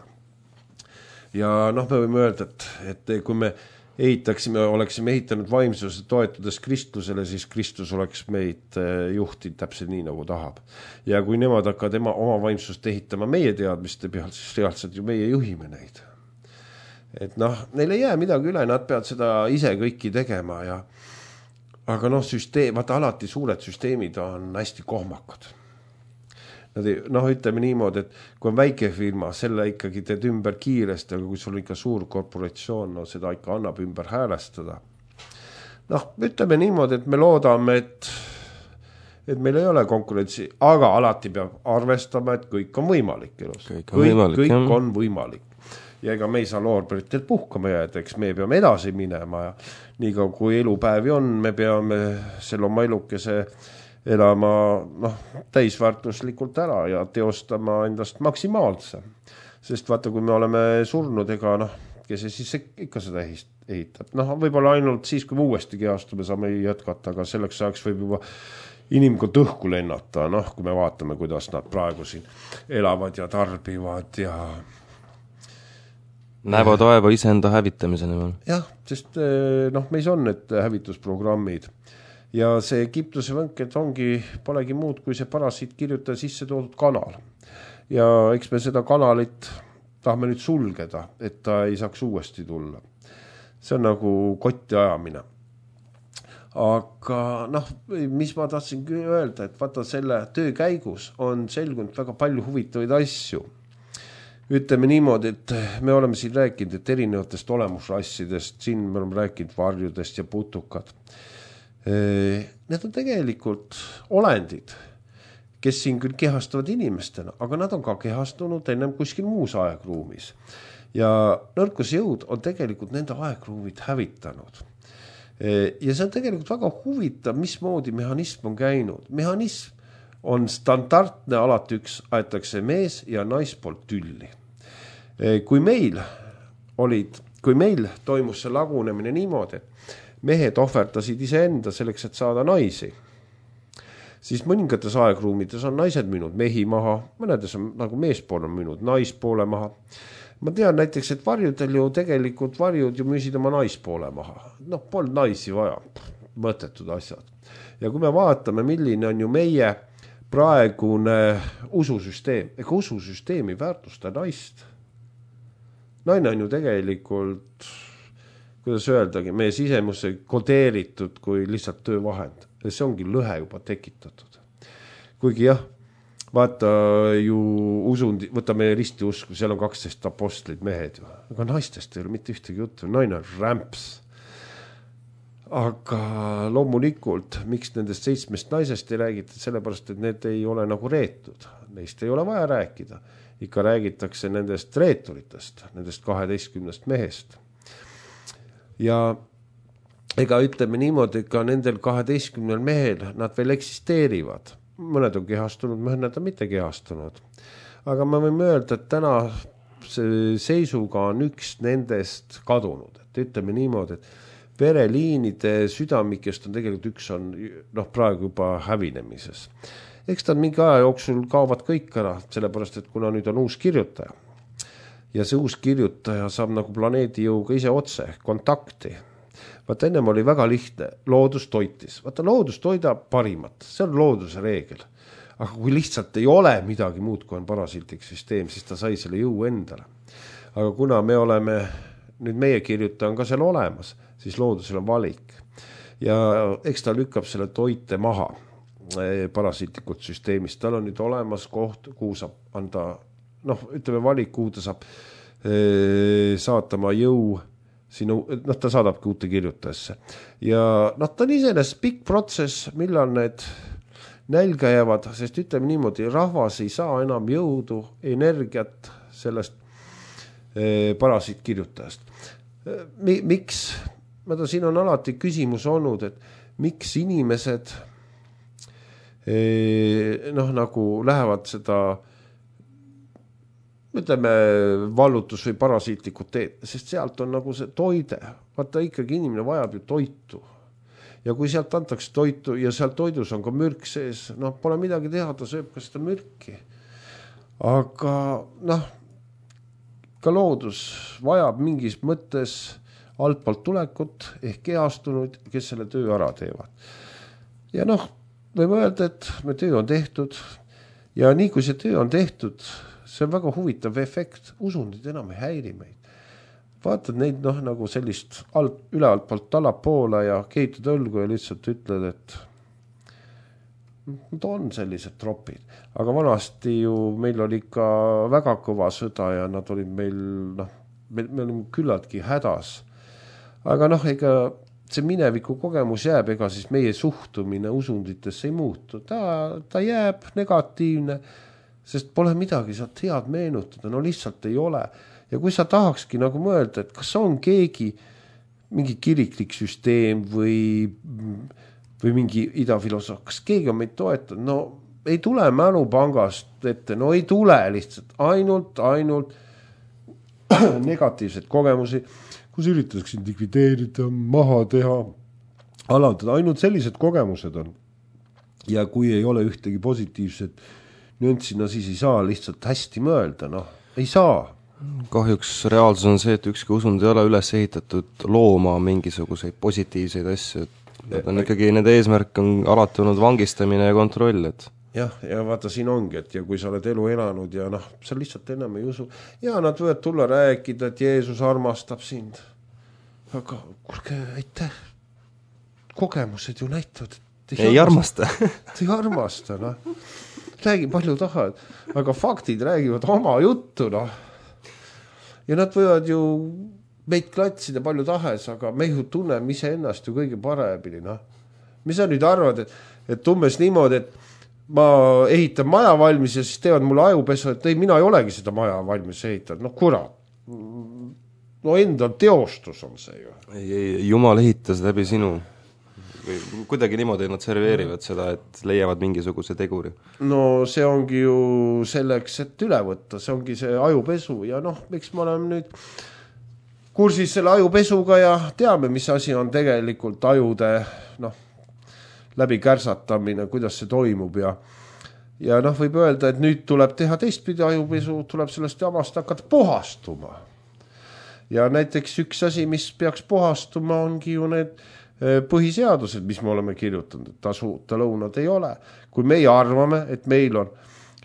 Ja noh, me võime öelda, et kui me oleksime ehitanud vaimsuse toetudes Kristlusele, siis Kristus oleks meid juhtinud täpselt nii, nagu tahab. Ja kui nemad hakkavad oma vaimsust ehitama meie teadmiste peal, siis reaalselt ju meie juhime neid. Et noh, neil ei jää midagi üle, nad peavad seda ise kõiki tegema ja aga noh, vaata alati suured süsteemid on hästi kohmakad. Noh, ütleme niimoodi, et kui on väike firma, selle ikkagi teed ümber kiiresti, aga kui sul on ikka suur korporatsioon, no seda ikka annab ümber häälestada. Noh, ütleme niimoodi, et me loodame, et meil ei ole konkurentsi, aga alati peab arvestama, et kõik on võimalik elus. Kõik on võimalik. Ja ega me ei saa loorberitel puhkama jääda, eks me peame edasi minema ja nii kui elupäevi on, me peame selle oma elukese elama täisväärtuslikult ära ja teostama endast maksimaalse. Sest vaata, kui me oleme surnud, ega kes siis ikka seda ehitab. Võib-olla ainult siis, kui me uuesti kehastume, saame jätkata, aga selleks ajaks võib juba inimkond õhku lennata, kui me vaatame, kuidas nad praegu siin elavad ja tarbivad ja näevad aeva iseenda hävitamiseni. Jah, sest meis on need hävitusprogrammid ja see Egiptuse võnked polegi muud, kui see parasiit kirjutada sisse toodud kanal. Ja eks me seda kanalit tahame nüüd sulgeda, et ta ei saaks uuesti tulla. See on nagu kotti ajamine. Aga mis ma tahtsin öelda, et vaata selle töö käigus on selgunud väga palju huvitavaid asju. Ütleme niimoodi, et me oleme siin rääkinud, et erinevatest olemusrassidest, siin me oleme rääkinud varjudest ja putukad. Need on tegelikult olendid, kes siin küll kehastavad inimestena, aga nad on ka kehastunud ennem kuskil muus aegruumis. Ja nõrkusjõud on tegelikult nende aegruumid hävitanud. Ja see on tegelikult väga huvitav, mismoodi mehhanism on käinud. Mehhanism on standardne, alati üks aetakse mees ja naispoolt tülli. Kui meil toimus see lagunemine niimoodi, et mehed ohverdasid iseenda selleks, et saada naisi, siis mõningates aegruumides on naised müünud mehi maha, mõnedes on nagu meespool on müünud naispoole maha. Ma tean näiteks, et varjudel ju tegelikult varjud ju müüsid oma naispoole maha. Polnud naisi vaja, mõttetud asjad. Ja kui me vaatame, milline on ju meie praegune ususüsteem, ega ususüsteemi väärtusta naist. Naine on ju tegelikult, kuidas öeldagi, meie sisemusse kodeeritud kui lihtsalt töövahend. See ongi lõhe juba tekitatud. Kuigi jah, vaata ju võtame ristiusku, seal on 12 apostleid mehed ju. Aga naistest ei ole mitte ühtegi juttu, naine on rämps. Aga loomulikult, miks nendest 7 naisest ei räägita, sellepärast, et need ei ole nagu reetud. Neist ei ole vaja rääkida. Ikka räägitakse nendest reeturitest, nendest 12 mehest. Ja ega ütleme niimoodi, et ka nendel 12 mehel nad veel eksisteerivad. Mõned on kehastunud, mõned on mitte kehastunud. Aga ma võime öelda, et täna seisuga on üks nendest kadunud. Et ütleme niimoodi, et vereliinide südamikest on tegelikult üks on praegu juba hävinemises. Eks ta mingi aja jooksul kaovad kõik ära, sellepärast, et kuna nüüd on uus kirjutaja ja see uus kirjutaja saab nagu planeedi jõuga ise otse kontakti. Vaata ennem oli väga lihtne, loodus toitis. Vaata loodus toidab parimat, see on looduse reegel. Aga kui lihtsalt ei ole midagi muud, kui on parasiitlik süsteem, siis ta sai selle jõu endale. Aga kuna me oleme, nüüd meie kirjutaja on ka seal olemas, siis loodusel on valik. ja eks ta lükkab selle toite maha parasiitlikult süsteemist. Tal on nüüd olemas koht, kuhu saab anda, ütleme valik, kuhu ta saab saatama jõu sinu, ta saadabki uute kirjutajasse. Ja ta on iseenesest pikk protsess, millal need nälga jäävad, sest ütleme niimoodi, rahvas ei saa enam jõudu, energiat sellest parasiitkirjutajast. Miks? Siin on alati küsimus olnud, et miks inimesed nagu lähevad seda, ütleme, vallutus või parasiitlikud teed, sest sealt on nagu see toide. Vaata, ikkagi inimene vajab ju toitu. Ja kui sealt antakse toitu ja sealt toidus on ka mürk sees, pole midagi teha, ta sööb ka seda mürki. Aga ka loodus vajab mingis mõttes altpoolt tulekut ehk kehastunud, kes selle töö ära teevad. Ja võime öelda, et me töö on tehtud ja nii kui see töö on tehtud, see on väga huvitav efekt, usundid enam ei häiri meid. Vaatad neid nagu sellist ülealtpoolt allapoole ja kehitud õlgu ja lihtsalt ütled, et nad on sellised tropid. Aga vanasti ju meil oli ikka väga kõva sõda ja nad olid meil, me olime küllaltki hädas. Aga ega see mineviku kogemus jääb, ega siis meie suhtumine usunditesse ei muutu. Ta jääb negatiivne, sest pole midagi saad head meenutada, lihtsalt ei ole. Ja kui sa tahakski nagu mõelda, et kas on keegi, mingi kiriklik süsteem või mingi idafilosoof, kas keegi on meid toetanud, ei tule mälupangast ette, ei tule lihtsalt, ainult negatiivseid kogemusi, kus üritatakse likvideerida, maha teha, alandada, ainult sellised kogemused on. Ja kui ei ole ühtegi positiivset nüanssina, siis ei saa lihtsalt hästi mõelda, ei saa. Kahjuks reaalsus on see, et ükski usund ei ole üles ehitatud looma mingisuguseid positiivseid asju. Nad on ikkagi, nende eesmärk on alati olnud vangistamine ja kontroll. Ja vaata, siin ongi, et ja kui sa oled elu elanud ja sa lihtsalt enam ei usu. Ja nad võivad tulla rääkida, et Jeesus armastab sind. Aga kuulge, aitäh. Kogemused ju näitavad, et ei armasta. Ei armasta, Räägi palju tahad, aga faktid räägivad oma juttu, Ja nad võivad ju meid klatsida palju tahes, aga me ju tunneme ise ennast ju kõige paremini, Mis sa nüüd arvad, et umbes niimoodi, et ma ehitan maja valmis ja siis teevad mulle ajupesu, et ei, mina ei olegi seda maja valmis ehitanud, kurat. Endal teostus on see ju. Ei, Jumal ehitas läbi sinu. Või kuidagi niimoodi nad serveerivad seda, et leiavad mingisuguse teguri. See ongi ju selleks, et üle võtta, see ongi see ajupesu ja miks me oleme nüüd kursis selle ajupesuga ja teame, mis asi on tegelikult ajude läbi kärsatamine, kuidas see toimub ja võib öelda, et nüüd tuleb teha teistpidi ajupesu, tuleb sellest jamast hakata puhastuma. Ja näiteks üks asi, mis peaks puhastuma, ongi ju need põhiseadused, mis me oleme kirjutanud, et tasuta lõunad ei ole. Kui meie arvame, et meil on,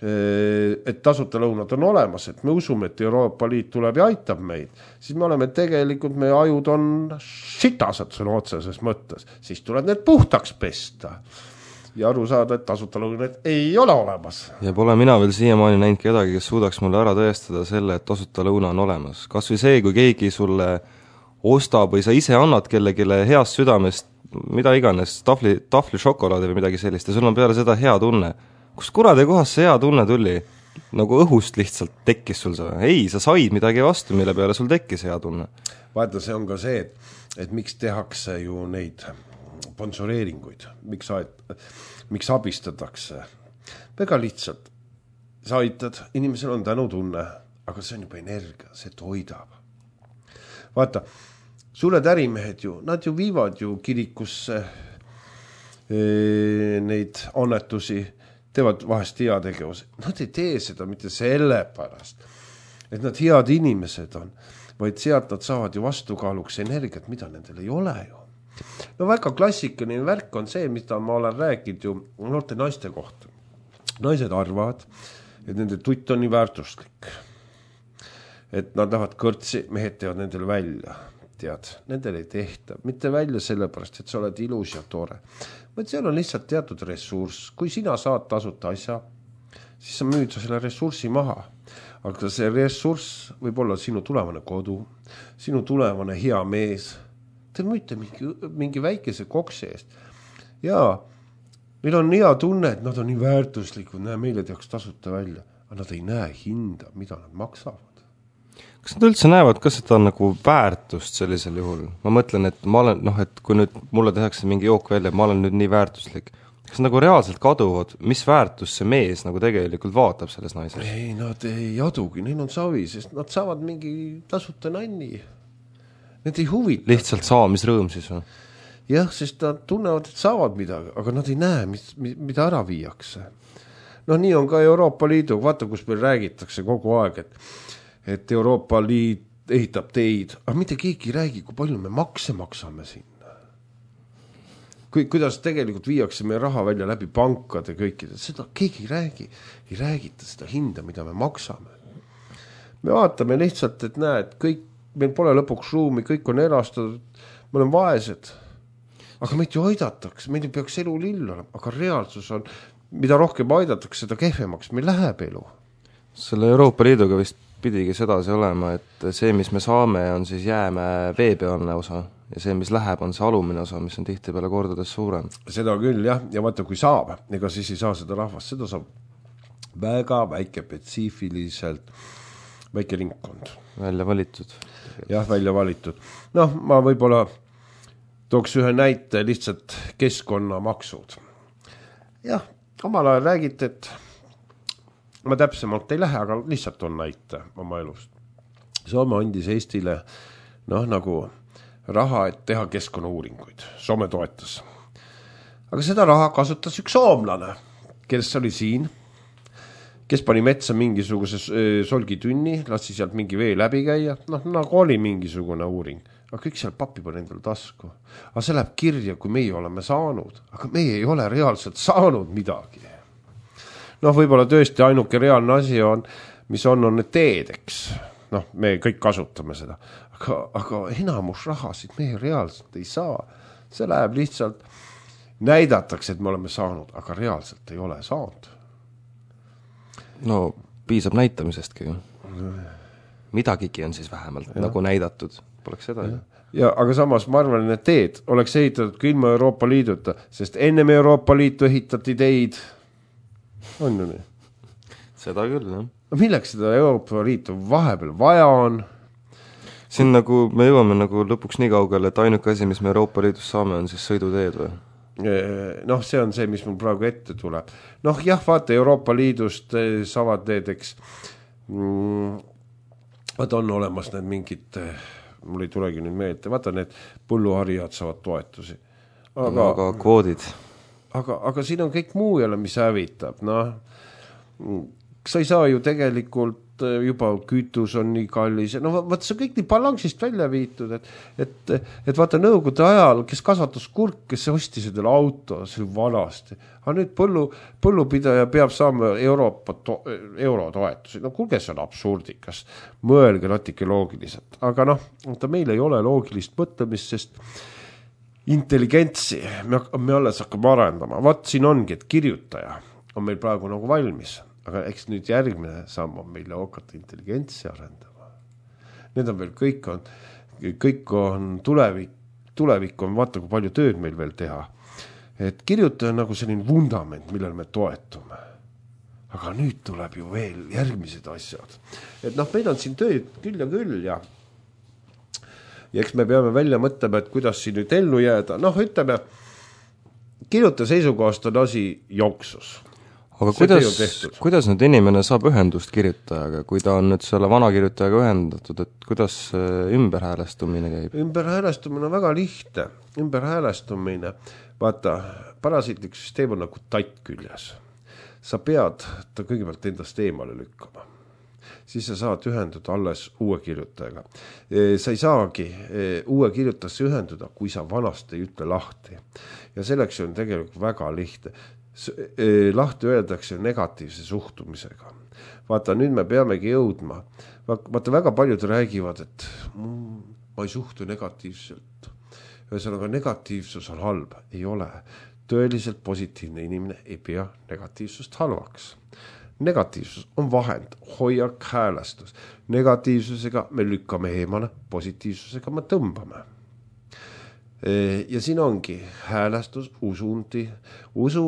et tasuta lõunad on olemas, et me usume, et Euroopa Liit tuleb ja aitab meid, siis me oleme tegelikult, meie ajud on sitased sõna otseses mõttes, siis tuleb need puhtaks pesta ja aru saada, et tasuta lõunad ei ole olemas. Ja pole mina veel siiamaani näinud kedagi, kes suudaks mulle ära tõestada selle, et tasuta lõuna on olemas. Kas või see, kui keegi sulle ostab või sa ise annad kellegile heast südamest, mida iganes, tahvli šokolaadi või midagi sellist ja sul on peale seda hea tunne. Kus kurade kohas see hea tunne tuli? Nagu õhust lihtsalt tekkis sul see. Ei, sa said midagi vastu, mille peale sul tekkis hea tunne. Vaata, see on ka see, et miks tehakse ju neid sponsoreeringuid, miks abistatakse. Väga lihtsalt. Sa aitad, inimesel on tänutunne, aga see on juba energia, see toidab. Vaata, suured ärimehed ju, nad ju viivad ju kirikusse neid annetusi, teevad vahest heategevusi. Nad ei tee seda mitte selle pärast, et nad head inimesed on, vaid sealt nad saavad ju vastukaaluks energiat, mida nendel ei ole ju. Väga klassikaline värk on see, mida ma olen rääkinud ju noorte naiste kohta. Naised arvavad, et nende tutt on nii väärtuslik, et nad lähevad kõrtsi, mehed teevad nendele välja. tead, nendel ei tehta, mitte välja sellepärast, et sa oled ilus ja tore. Vaid seal on lihtsalt teatud ressurss. Kui sina saad tasuta asja, siis sa müüd selle ressurssi maha. Aga see ressurss võib olla sinu tulevane kodu, sinu tulevane hea mees. Te müüte mingi väikese koksi eest. Ja neil on hea tunne, et nad on nii väärtuslikud, meile tehaks tasuta välja. Aga nad ei näe hinda, mida nad maksavad. Kas nad üldse näevad, kas seda on nagu väärtust sellisel juhul? Ma mõtlen, et ma olen, et kui nüüd mulle tehakse mingi jook välja, ma olen nüüd nii väärtuslik. Kas nagu reaalselt kaduvad, mis väärtus see mees nagu tegelikult vaatab selles naises? Ei, nad ei adugi, neil on savi, sest nad saavad mingi tasuta nanni. Need ei huvita. Lihtsalt saamisrõõm siis või? Jah, sest nad tunnevad, et saavad midagi, aga nad ei näe, mida ära viiakse. Nii on ka Euroopa Liidu, vaata, kus meil räägitakse kogu aeg, et Euroopa Liit ehitab teid, aga mitte keegi ei räägi, kui palju me makse maksame sinna. Kuidas tegelikult viiakse meie raha välja läbi pankade kõikide, seda keegi ei räägita seda hinda, mida me maksame. Me vaatame lihtsalt, et näed, kõik, meil pole lõpuks ruumi, kõik on erastatud, me oleme vaesed, aga meid ju aidatakse, meil peaks elu lill olema, aga reaalsus on, mida rohkem aidatakse, seda kehvemaks, meil läheb elu. Selle Euroopa Liiduga vist pidigi sedasi olema, et see, mis me saame, on siis jääme veepealne osa ja see, mis läheb, on see alumine osa, mis on tihtipeale kordades suurem. Seda küll, jah, ja vaata, kui saab, ega siis ei saa seda rahvast, seda saab väga väike spetsiifiliselt väike ringkond. Välja valitud. Jah, välja valitud. Ma võib-olla tooks ühe näite lihtsalt keskkonnamaksud. Jah, omal ajal räägite, et ma täpsemalt ei lähe, aga lihtsalt on näite oma elust. Soome andis Eestile nagu raha, et teha keskkonnauuringuid. Soome toetas. Aga seda raha kasutas üks soomlane, kes oli siin, kes pani metsa mingisuguse solgitünni, lasti sealt mingi vee läbi käia, nagu oli mingisugune uuring. Aga kõik seal pappi pani endale tasku. Aga see läheb kirja, kui meie oleme saanud. Aga meie ei ole reaalselt saanud midagi. Võib-olla tõesti ainuke reaalne asi on, mis on need teed, eks. Me kõik kasutame seda. Aga enamus rahasid me reaalselt ei saa. See läheb lihtsalt, näidatakse, et me oleme saanud, aga reaalselt ei ole saanud. Piisab näitamisestki. Midagigi on siis vähemalt nagu näidatud. Poleks seda. Ja, aga samas ma arvan, et teed oleks ehitatud kui ilma Euroopa Liiduta, sest ennem Euroopa Liitu ehitati teid. On ju nii? Seda küll, jah. Milleks seda Euroopa Liitu vahepeal vaja on? Siin nagu me jõuame nagu lõpuks nii kaugele, et ainuke asi, mis me Euroopa Liidus saame, on siis sõiduteed või? See on see, mis mul praegu ette tuleb. Jah, vaata Euroopa Liidust saavad need, eks, vaata on olemas need mingid, mul ei tulegi nüüd meelde, vaata need põlluharijad saavad toetusi. Aga kvoodid. Aga siin on kõik muu jälle, mis hävitab. Sa ei saa ju tegelikult juba kütus on nii kallis. Vaata, see kõik nii balansist välja viitud, et vaata Nõukogude ajal, kes kasvatas kurk, kes ostis selle auto, see vanasti. Aga nüüd põllupidaja peab saama eurotoetusi. Kuulge, see on absurdikas. Mõelge natuke loogiliselt. Aga meil ei ole loogilist mõtlemist, sest intelligentsi me alles hakkame arendama. Vaat siin ongi, et kirjutaja on meil praegu nagu valmis, aga eks nüüd järgmine samm on meile hakata intelligentsi arendama. Need on veel kõik on tulevik on, vaata kui palju tööd meil veel teha. Et kirjutaja on nagu selline vundament, millel me toetume. Aga nüüd tuleb ju veel järgmised asjad. Et meil on siin tööd küll ja ja eks me peame välja mõtlema, et kuidas siin nüüd ellu jääda. Ütleme, kirjutaja seisukohast on asi jooksus. Aga kuidas nüüd inimene saab ühendust kirjutajaga, kui ta on nüüd selle vana kirjutajaga ühendatud, et kuidas ümberhäälestumine käib? Ümberhäälestumine on väga lihtne. Ümberhäälestumine, vaata, parasiitlik süsteem on nagu tatt küljes. Sa pead ta kõigepealt endast eemale lükkama. Siis sa saad ühenduda alles uue kirjutajaga. Sa ei saagi uue kirjutajasse ühenduda, kui sa vanast ei ütle lahti. Ja selleks on tegelikult väga lihtne. Lahti öeldakse negatiivse suhtumisega. Vaata, nüüd me peamegi jõudma. Vaata, väga paljud räägivad, et ma ei suhtu negatiivselt. Ühesõnaga, negatiivsus on halb, ei ole. Tõeliselt positiivne inimene ei pea negatiivsust halvaks. Negatiivsus on vahend, hoiak, häälestus. Negatiivsusega me lükkame eemale, positiivsusega me tõmbame. Ja siin ongi häälestus, usundi, usu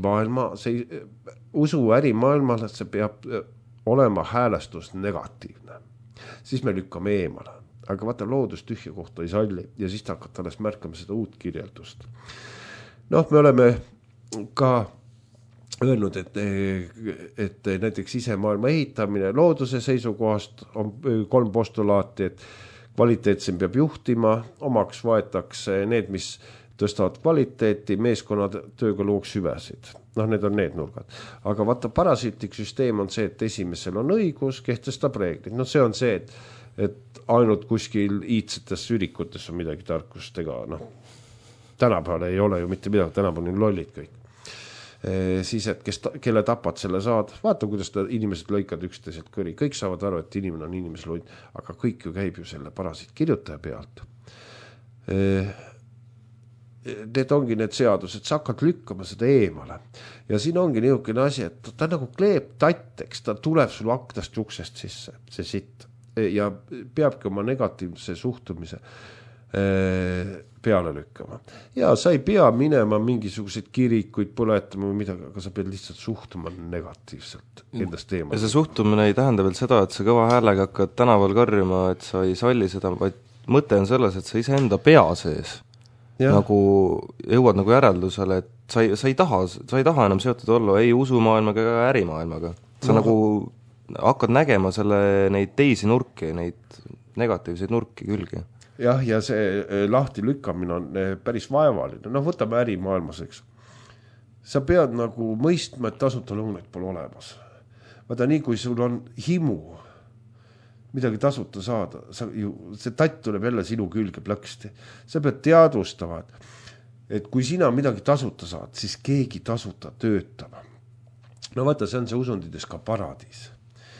ärimaailmale, see peab olema häälestus negatiivne. Siis me lükkame eemale. Aga vaata, loodus tühja kohta ei salli ja siis ta hakkad alles märkama seda uut kirjeldust. Noh, me oleme ka öelnud, et näiteks isemaailma ehitamine looduse seisukohast on 3 postulaati, et kvaliteetsem peab juhtima, omaks võetakse need, mis tõstavad kvaliteeti, meeskonnad tööga looks hüvesid. Noh, need on need nurgad. Aga vaata, parasiitlik süsteem on see, et esimesel on õigus, kehtestab reeglid. No see on see, et ainult kuskil iidsetes ürikutes on midagi tarkust, ega tänapäeval ei ole ju mitte midagi, tänapäeval on lollid kõik. Siis, et kelle tapad selle saad, vaata, kuidas inimesed lõikad üksteiselt kõri, kõik saavad aru, et inimene on inimese loid, aga kõik ju käib ju selle parasiit kirjutaja pealt. Need ongi need seadused, sa hakkad lükkama seda eemale ja siin ongi niisugune asi, et ta nagu kleeb tatteks, ta tuleb sul aknast uksest sisse, see sitt ja peabki oma negatiivse suhtumise peale lükkama. Ja sa ei pea minema mingisuguseid kirikuid põletama või midagi, aga sa pead lihtsalt suhtuma negatiivselt endast eemale. Ja see suhtumine ei tähenda veel seda, et sa kõva häälega hakkad tänaval karjuma, et sa ei salli seda, vaid mõte on selles, et sa ise enda pea sees nagu jõuad nagu järeldusele, et sa ei taha enam seotud olla ei usumaailmaga ega ärimaailmaga. Sa nagu hakkad nägema neid teisi nurki, neid negatiivseid nurki külgi. Jah, ja see lahti lükkamine on päris vaevaline. Võtame ärimaailmas, eks. Sa pead nagu mõistma, et tasuta lõunaid pole olemas. Vaata, nii kui sul on himu midagi tasuta saada, see tatt tuleb jälle sinu külge plõksti. Sa pead teadvustama, et kui sina midagi tasuta saad, siis keegi tasuta töötab. Vaata, see on see usundides ka paradiis.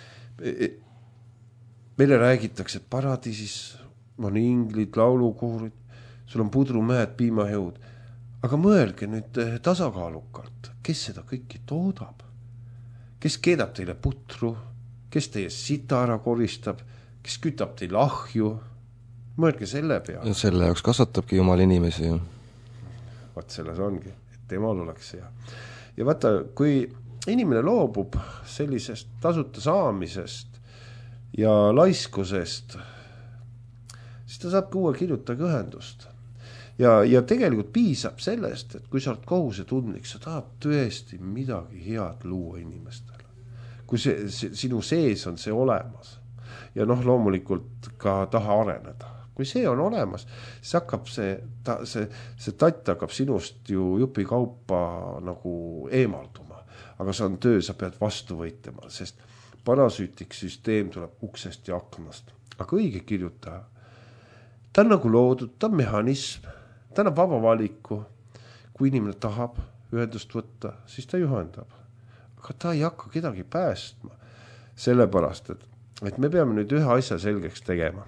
Meile räägitakse, et paradiisis on inglid, laulukuurid, sul on pudrumäed, piimahjõud. Aga mõelge nüüd tasakaalukalt, kes seda kõiki toodab? Kes keedab teile putru? Kes teie sita ära koristab? Kes kütab teil ahju? Mõelge selle peale. Selle jaoks kasvatabki Jumal inimesi. Vaat selles ongi, et temal oleks hea. Ja vaata, kui inimene loobub sellisest tasuta saamisest ja laiskusest, siis ta saab uue kirjutage ühendust. Ja tegelikult piisab sellest, et kui sa oled kohusetundlik, sa tahad tõesti midagi head luua inimestele. Kui sinu sees on see olemas ja loomulikult ka taha areneda. Kui see on olemas, siis hakkab see tatt hakkab sinust ju jupi kaupa nagu eemalduma. Aga see on töö, sa pead vastu võitlema, sest parasüütik süsteem tuleb uksest ja aknast. Aga õige kirjutaja, ta on nagu loodud, ta on mehhanism, ta on vaba valiku. Kui inimene tahab ühendust võtta, siis ta juhendab. Aga ta ei hakka kedagi päästma. Sellepärast, et me peame nüüd ühe asja selgeks tegema.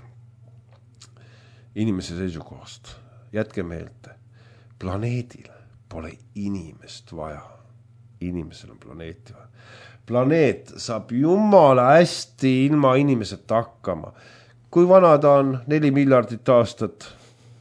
Inimese seisukohast. Jätke meelde. Planeedil pole inimest vaja. Inimesel on planeeti vaja. Planeet saab jumala hästi ilma inimesed hakkama. Kui vana ta on 4 miljardit aastat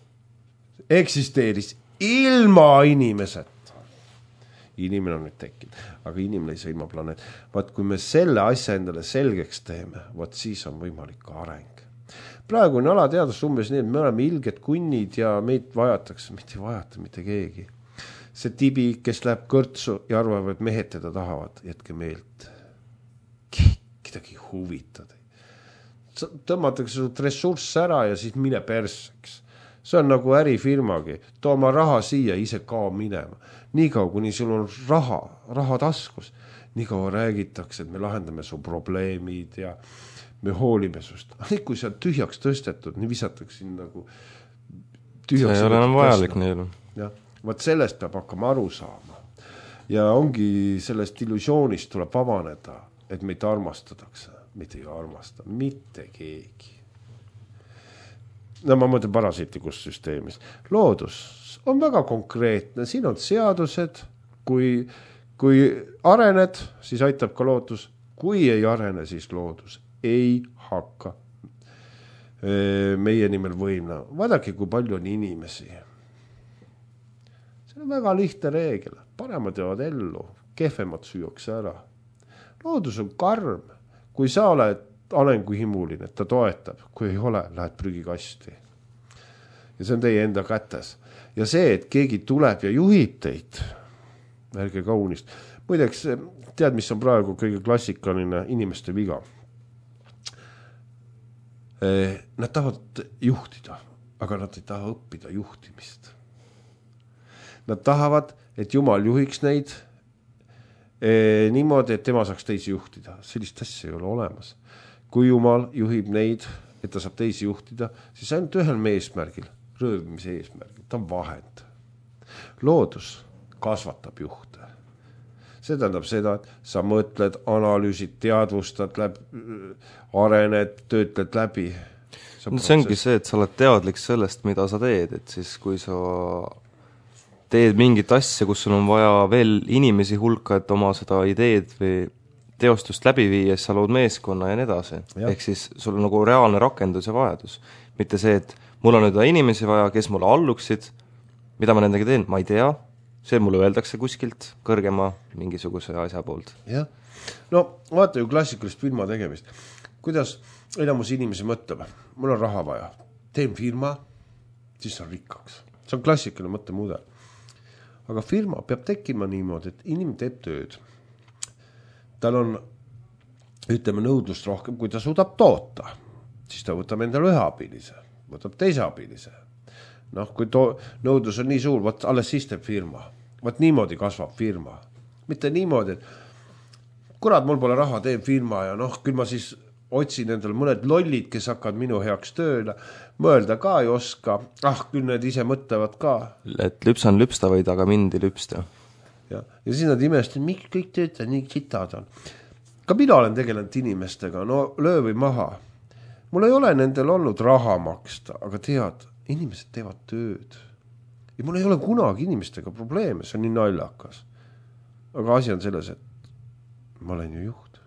eksisteeris ilma inimesed. Inimene on nüüd tekkinud, aga inimene ei saa ilma planeet. Vaat kui me selle asja endale selgeks teeme, vaat siis on võimalik ka areng. Praegu on alateadus umbes nii, et me oleme ilged kunnid ja meid vajatakse, mitte ei vajata mitte keegi. See tibi, kes läheb kõrtsu ja arvab, et mehed teda tahavad, jätke meelt. Kedagi huvitada. Tõmmatakse sult ressurss ära ja siis mine perseks. See on nagu ärifirmagi. Too oma raha siia, ise kao minema. Nii kaua, kuni sul on raha taskus, nii kaua räägitakse, et me lahendame su probleemid ja me hoolime sust. Kui see on tühjaks tõstetud, nii visatakse siin nagu tühjaks. See ei ole enam vajalik neile. Ja, vaat sellest peab hakkama aru saama. Ja ongi sellest illusioonist tuleb vabaneda, et meid armastatakse. Mitte ei armasta, mitte keegi. no ma mõtlen parasiitlikust süsteemist. Loodus on väga konkreetne, siin on seadused, kui arened, siis aitab ka loodus, kui ei arene, siis loodus ei hakka meie nimel võimna. Vaadake, kui palju on inimesi. See on väga lihtne reegel, paremad jäävad ellu, kehvemad süüakse ära. Loodus on karm, kui sa oled arenguhimuline, ta toetab, kui ei ole, lähed prügikasti. Ja see on teie enda kätes. Ja see, et keegi tuleb ja juhib teid, ärge kaunist. Muideks, tead, mis on praegu kõige klassikaline inimeste viga? Nad tahavad juhtida, aga nad ei taha õppida juhtimist. Nad tahavad, et Jumal juhiks neid niimoodi, et tema saaks teisi juhtida. Sellist asja ei ole olemas. Kui Jumal juhib neid, et ta saab teisi juhtida, siis ainult ühel eesmärgil, röövimise eesmärgil, ta on vahend. Loodus kasvatab juhte. See tähendab seda, et sa mõtled, analüüsid, teadvustad, arened, töötled läbi. No see ongi see, et sa oled teadlik sellest, mida sa teed, et siis kui sa teed mingit asja, kus sul on vaja veel inimesi hulka, et oma seda ideed või teostust läbi viia, sa lood meeskonna ja nii edasi. Ehk siis sul on nagu reaalne rakendus ja vajadus. Mitte see, et mul on nüüd inimesi vaja, kes mulle alluksid, mida ma nendega teen, ma ei tea, see mulle öeldakse kuskilt kõrgema mingisuguse asja poolt. Jah. No vaata ju klassikalist firma tegemist. Kuidas enamus inimesi mõtleb? Mul on raha vaja. Teen firma, siis on rikkaks. See on klassikaline mõttemudel. Aga firma peab tekkima niimoodi, et inimene teeb tööd. Tal on, ütleme, nõudlust rohkem, kui ta suudab toota. Siis ta võtab endale ühe abilise, võtab teise abilise. Noh, kui nõudlus on nii suur, võt alles siis teeb firma. Võt niimoodi kasvab firma. Mitte niimoodi, et kurat, mul pole raha, teen firma ja noh, küll ma siis otsin endale mõned lollid, kes hakkavad minu heaks tööle. Mõelda ka ei oska. Küll need ise mõtlevad ka. Et lüpsan lüpstavaid, aga mind ei lüpsta. Ja siis nad imestavad, miks kõik töötajad nii kitad on. Ka mina olen tegelenud inimestega, no löö või maha. Mul ei ole nendel olnud raha maksta, aga tead, inimesed teevad tööd. Ja mul ei ole kunagi inimestega probleeme, see on nii naljakas. Aga asi on selles, et ma olen ju juht.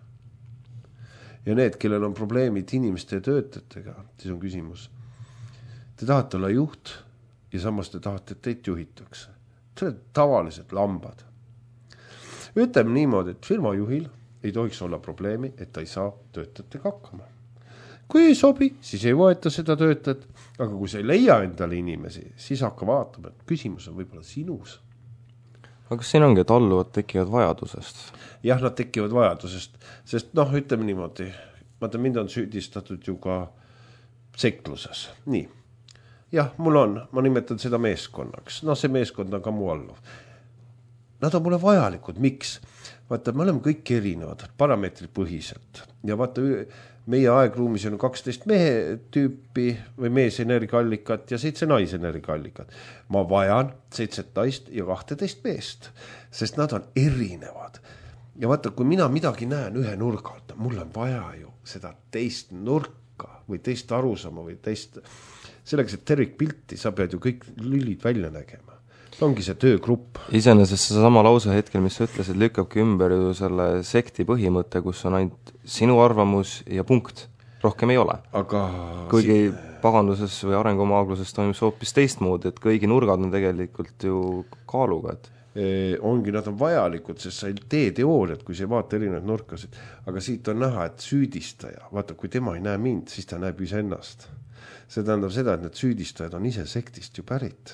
Ja need, kellel on probleemid inimeste ja töötajatega, siis on küsimus. Te tahate olla juht ja samas te tahate, et teid juhitakse. See on tavalised lambad. Ütleme niimoodi, et firma juhil ei tohiks olla probleemi, et ta ei saa töötajatega hakkama. Kui ei sobi, siis ei võeta seda töötajat, aga kui sa ei leia endale inimesi, siis hakka vaatama, et küsimus on võib-olla sinus. Aga kas siin ongi, et alluvad tekivad vajadusest? Jah, nad tekivad vajadusest, sest noh, ütleme niimoodi, vaata, mind on süüdistatud ju ka sektluses. Nii. Jah, mul on, ma nimetan seda meeskonnaks. No see meeskond on ka mu alluv. Nad on mulle vajalikud. Miks? Vaata, me oleme kõik erinevad, parameetrid põhiselt. Ja vaata, meie aegruumis on 12 mehe tüüpi või meesenergiaallikat ja 7 naisenergiaallikat. Ma vajan 7 naist ja 12 meest, sest nad on erinevad. Ja vaata, kui mina midagi näen ühe nurga alt, mul on vaja ju seda teist nurka või teist arusama või teist... Selleks, et tervikpilti, sa pead ju kõik lülid välja nägema. Ongi see töögrupp. Iseenesest see sama lause hetkel, mis sa ütlesid, lükkabki ümber ju selle sekti põhimõte, kus on ainult sinu arvamus ja punkt. Rohkem ei ole. Aga kuigi paganduses või arengumaagluses toimub hoopis teistmoodi, et kõigi nurgad on tegelikult ju kaaluga. Ongi, nad on vajalikud, sest sa ei tee teooriat, kui sa ei vaata erinevaid nurkasid. Aga siit on näha, et süüdistaja, vaata, kui tema ei näe mind, siis ta näeb iseennast. See tähendab seda, et need süüdistajad on ise sektist ju pärit.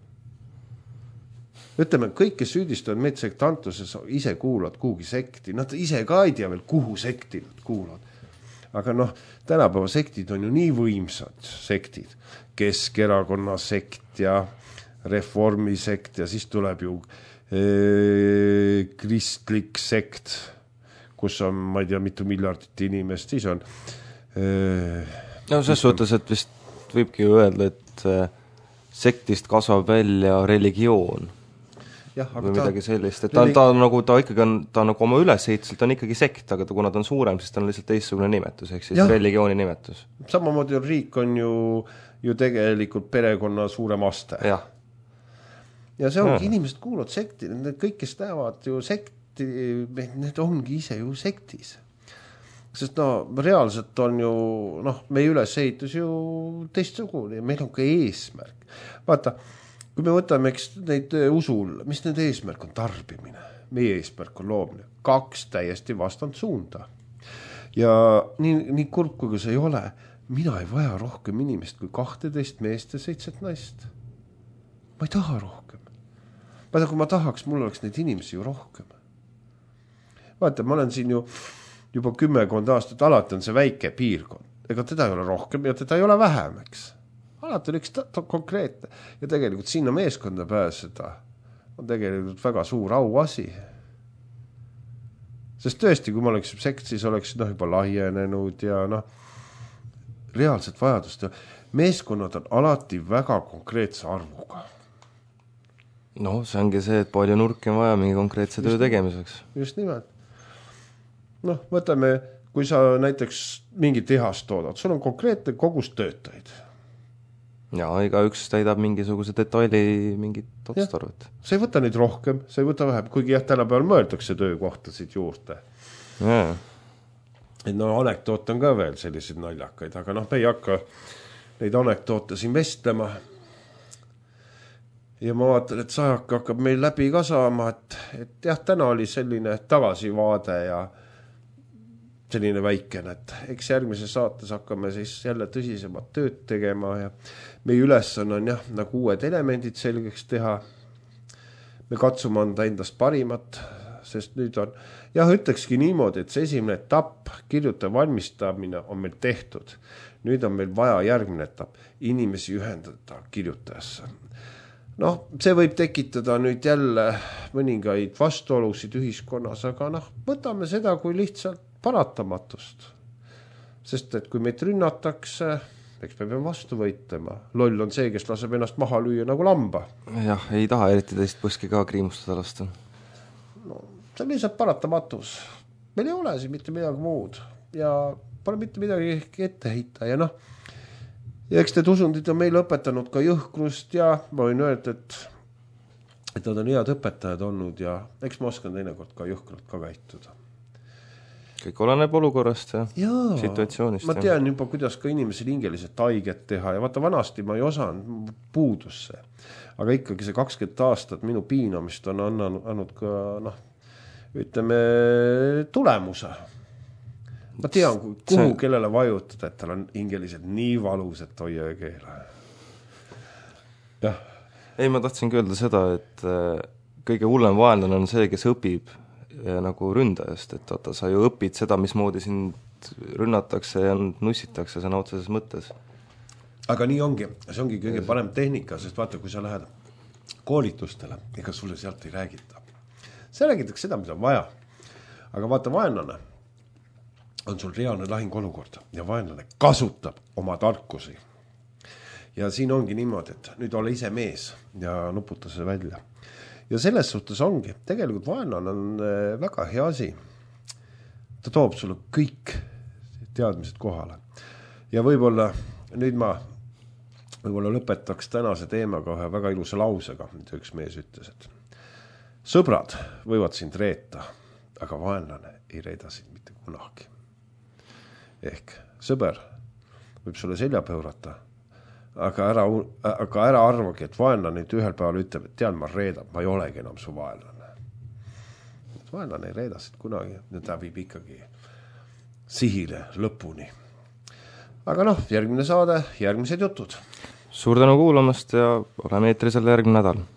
Ütleme, kõik, kes süüdistavad meid sektantuses, ise kuuluvad kuhugi sekti. Nad ise ka ei tea veel, kuhu sekti nad kuuluvad. Aga noh, tänapäeva sektid on ju nii võimsad sektid. Keskerakonna sekt ja reformi sekt ja siis tuleb ju kristlik sekt, kus on, ma ei tea, mitu miljardit inimest, siis on... No selles suhtes, et vist võibki ju öelda, et sektist kasvab välja religioon. Jah, või midagi sellist, et ta nagu, ta ikkagi on, ta nagu oma ülesehituselt on ikkagi sekt, aga kuna ta on suurem, siis ta on lihtsalt teistsugune nimetus, ehk siis religiooni nimetus. Samamoodi on riik on ju ju tegelikult perekonna suurem aste. jah. Ja see ongi, inimesed kuulavad sekti, need kõik, kes näevad ju sekti, need ongi ise ju sektis. Sest reaalselt on ju, meie ülesehitus ju teistsugune ja meil on ka eesmärk. Vaata, kui me võtame neid usul, mis need eesmärk on? Tarbimine. Meie eesmärk on loomine. 2 täiesti vastand suunda. Ja nii kurb, kui see ei ole, mina ei vaja rohkem inimest kui 12 meest ja 7 naist. Ma ei taha rohkem. Vaata, kui ma tahaks, mul oleks neid inimesi ju rohkem. Vaata, ma olen siin ju juba 10 aastat, alati on see väike piirkond. Ega teda ei ole rohkem ja teda ei ole vähem, eks. Alati on üks konkreetne. Ja tegelikult sinna meeskonda pääseda on tegelikult väga suur auasi. Sest tõesti, kui ma oleks sekt, siis oleks juba laienenud ja reaalset vajadust. Meeskonnad on alati väga konkreetse arvuga. See ongi see, et palju nurki on vaja mingi konkreetse töö tegemiseks. Just nimelt. Võtame, kui sa näiteks mingi tehast toodad, sul on konkreetne kogus töötajaid. Ja iga üks täidab mingisuguse detaili mingit otstarvet. See ei võta neid rohkem, see ei võta vähem, kuigi tänapäeval mõeldakse töökohtasid juurde. Yeah. Et anekdoot on ka veel selliseid naljakaid, aga me ei hakka neid anekdoote siin vestlema. Ja ma vaatan, et sajak hakkab meil läbi ka saama, et jah, täna oli selline tagasivaade ja selline väikene, et eks järgmises saates hakkame siis jälle tõsisemad tööd tegema ja meie ülesanne on jah, nagu uued elemendid selgeks teha. Me katsume anda endast parimat, sest nüüd on, jah, ütlekski niimoodi, et see esimene etapp, kirjuta valmistamine on meil tehtud. Nüüd on meil vaja järgmine etapp, inimesi ühendada kirjutajasse. See võib tekitada nüüd jälle mõningaid vastuolusid ühiskonnas, aga võtame seda kui lihtsalt paratamatust. Sest et kui meid rünnatakse, eks me peame vastu võitlema. Loll on see, kes laseb ennast maha lüüa nagu lamba. Jah, ei taha eriti teist põski ka kriimustada lasta. See on lihtsalt paratamatus. Meil ei ole siin mitte midagi muud ja pole mitte midagi ette heita ja ja eks need usundid on meile õpetanud ka jõhkrust ja ma võin öelda, et nad on head õpetajad olnud ja eks ma oskan teinekord ka jõhkralt ka käituda. Kõik oleneb olukorrast ja situatsioonist. Ma tean juba, kuidas ka inimesel hingeliselt haiget teha ja vaata vanasti ma ei osanud puudusse. Aga ikkagi see 20 aastat minu piinamist on andnud ka, ütleme, tulemuse. Ma tean, kuhu kellele vajutada, et tal on hingeliselt nii valus, et hoia ja keela. Jah. Ei, ma tahtsingi öelda seda, et kõige hullem vaenlane on see, kes õpib nagu ründajast, et vaata, sa ju õpid seda, mismoodi sind rünnatakse ja nussitakse sõna otseses mõttes. Aga nii ongi, see ongi kõige parem tehnika, sest vaata, kui sa lähed koolitustele, ega sulle sealt ei räägita. See räägitakse seda, mida on vaja. Aga vaata, vaenlane on sul reaalne lahingolukord ja vaenlane kasutab oma tarkusi. Ja siin ongi niimoodi, et nüüd ole ise mees ja nuputa see välja. Ja selles suhtes ongi, tegelikult vaenlane on väga hea asi. Ta toob sulle kõik teadmised kohale. Ja võib-olla nüüd ma lõpetaks tänase teemaga ühe väga ilusa lausega, mida üks mees ütles, et sõbrad võivad sind reeta, aga vaenlane ei reeda sind mitte kunagi. Ehk sõber võib sulle selja pöörata, aga ära arvagi, et vaenlane nüüd ühel päeval ütleb, et tead, ma reedab, ma ei olegi enam su vaenlane. Vaenlane ei reeda siit kunagi, ta viib ikkagi sihile lõpuni. Aga järgmine saade, järgmised jutud. Suur tänu kuulamast ja oleme eetrisel järgmine nädal.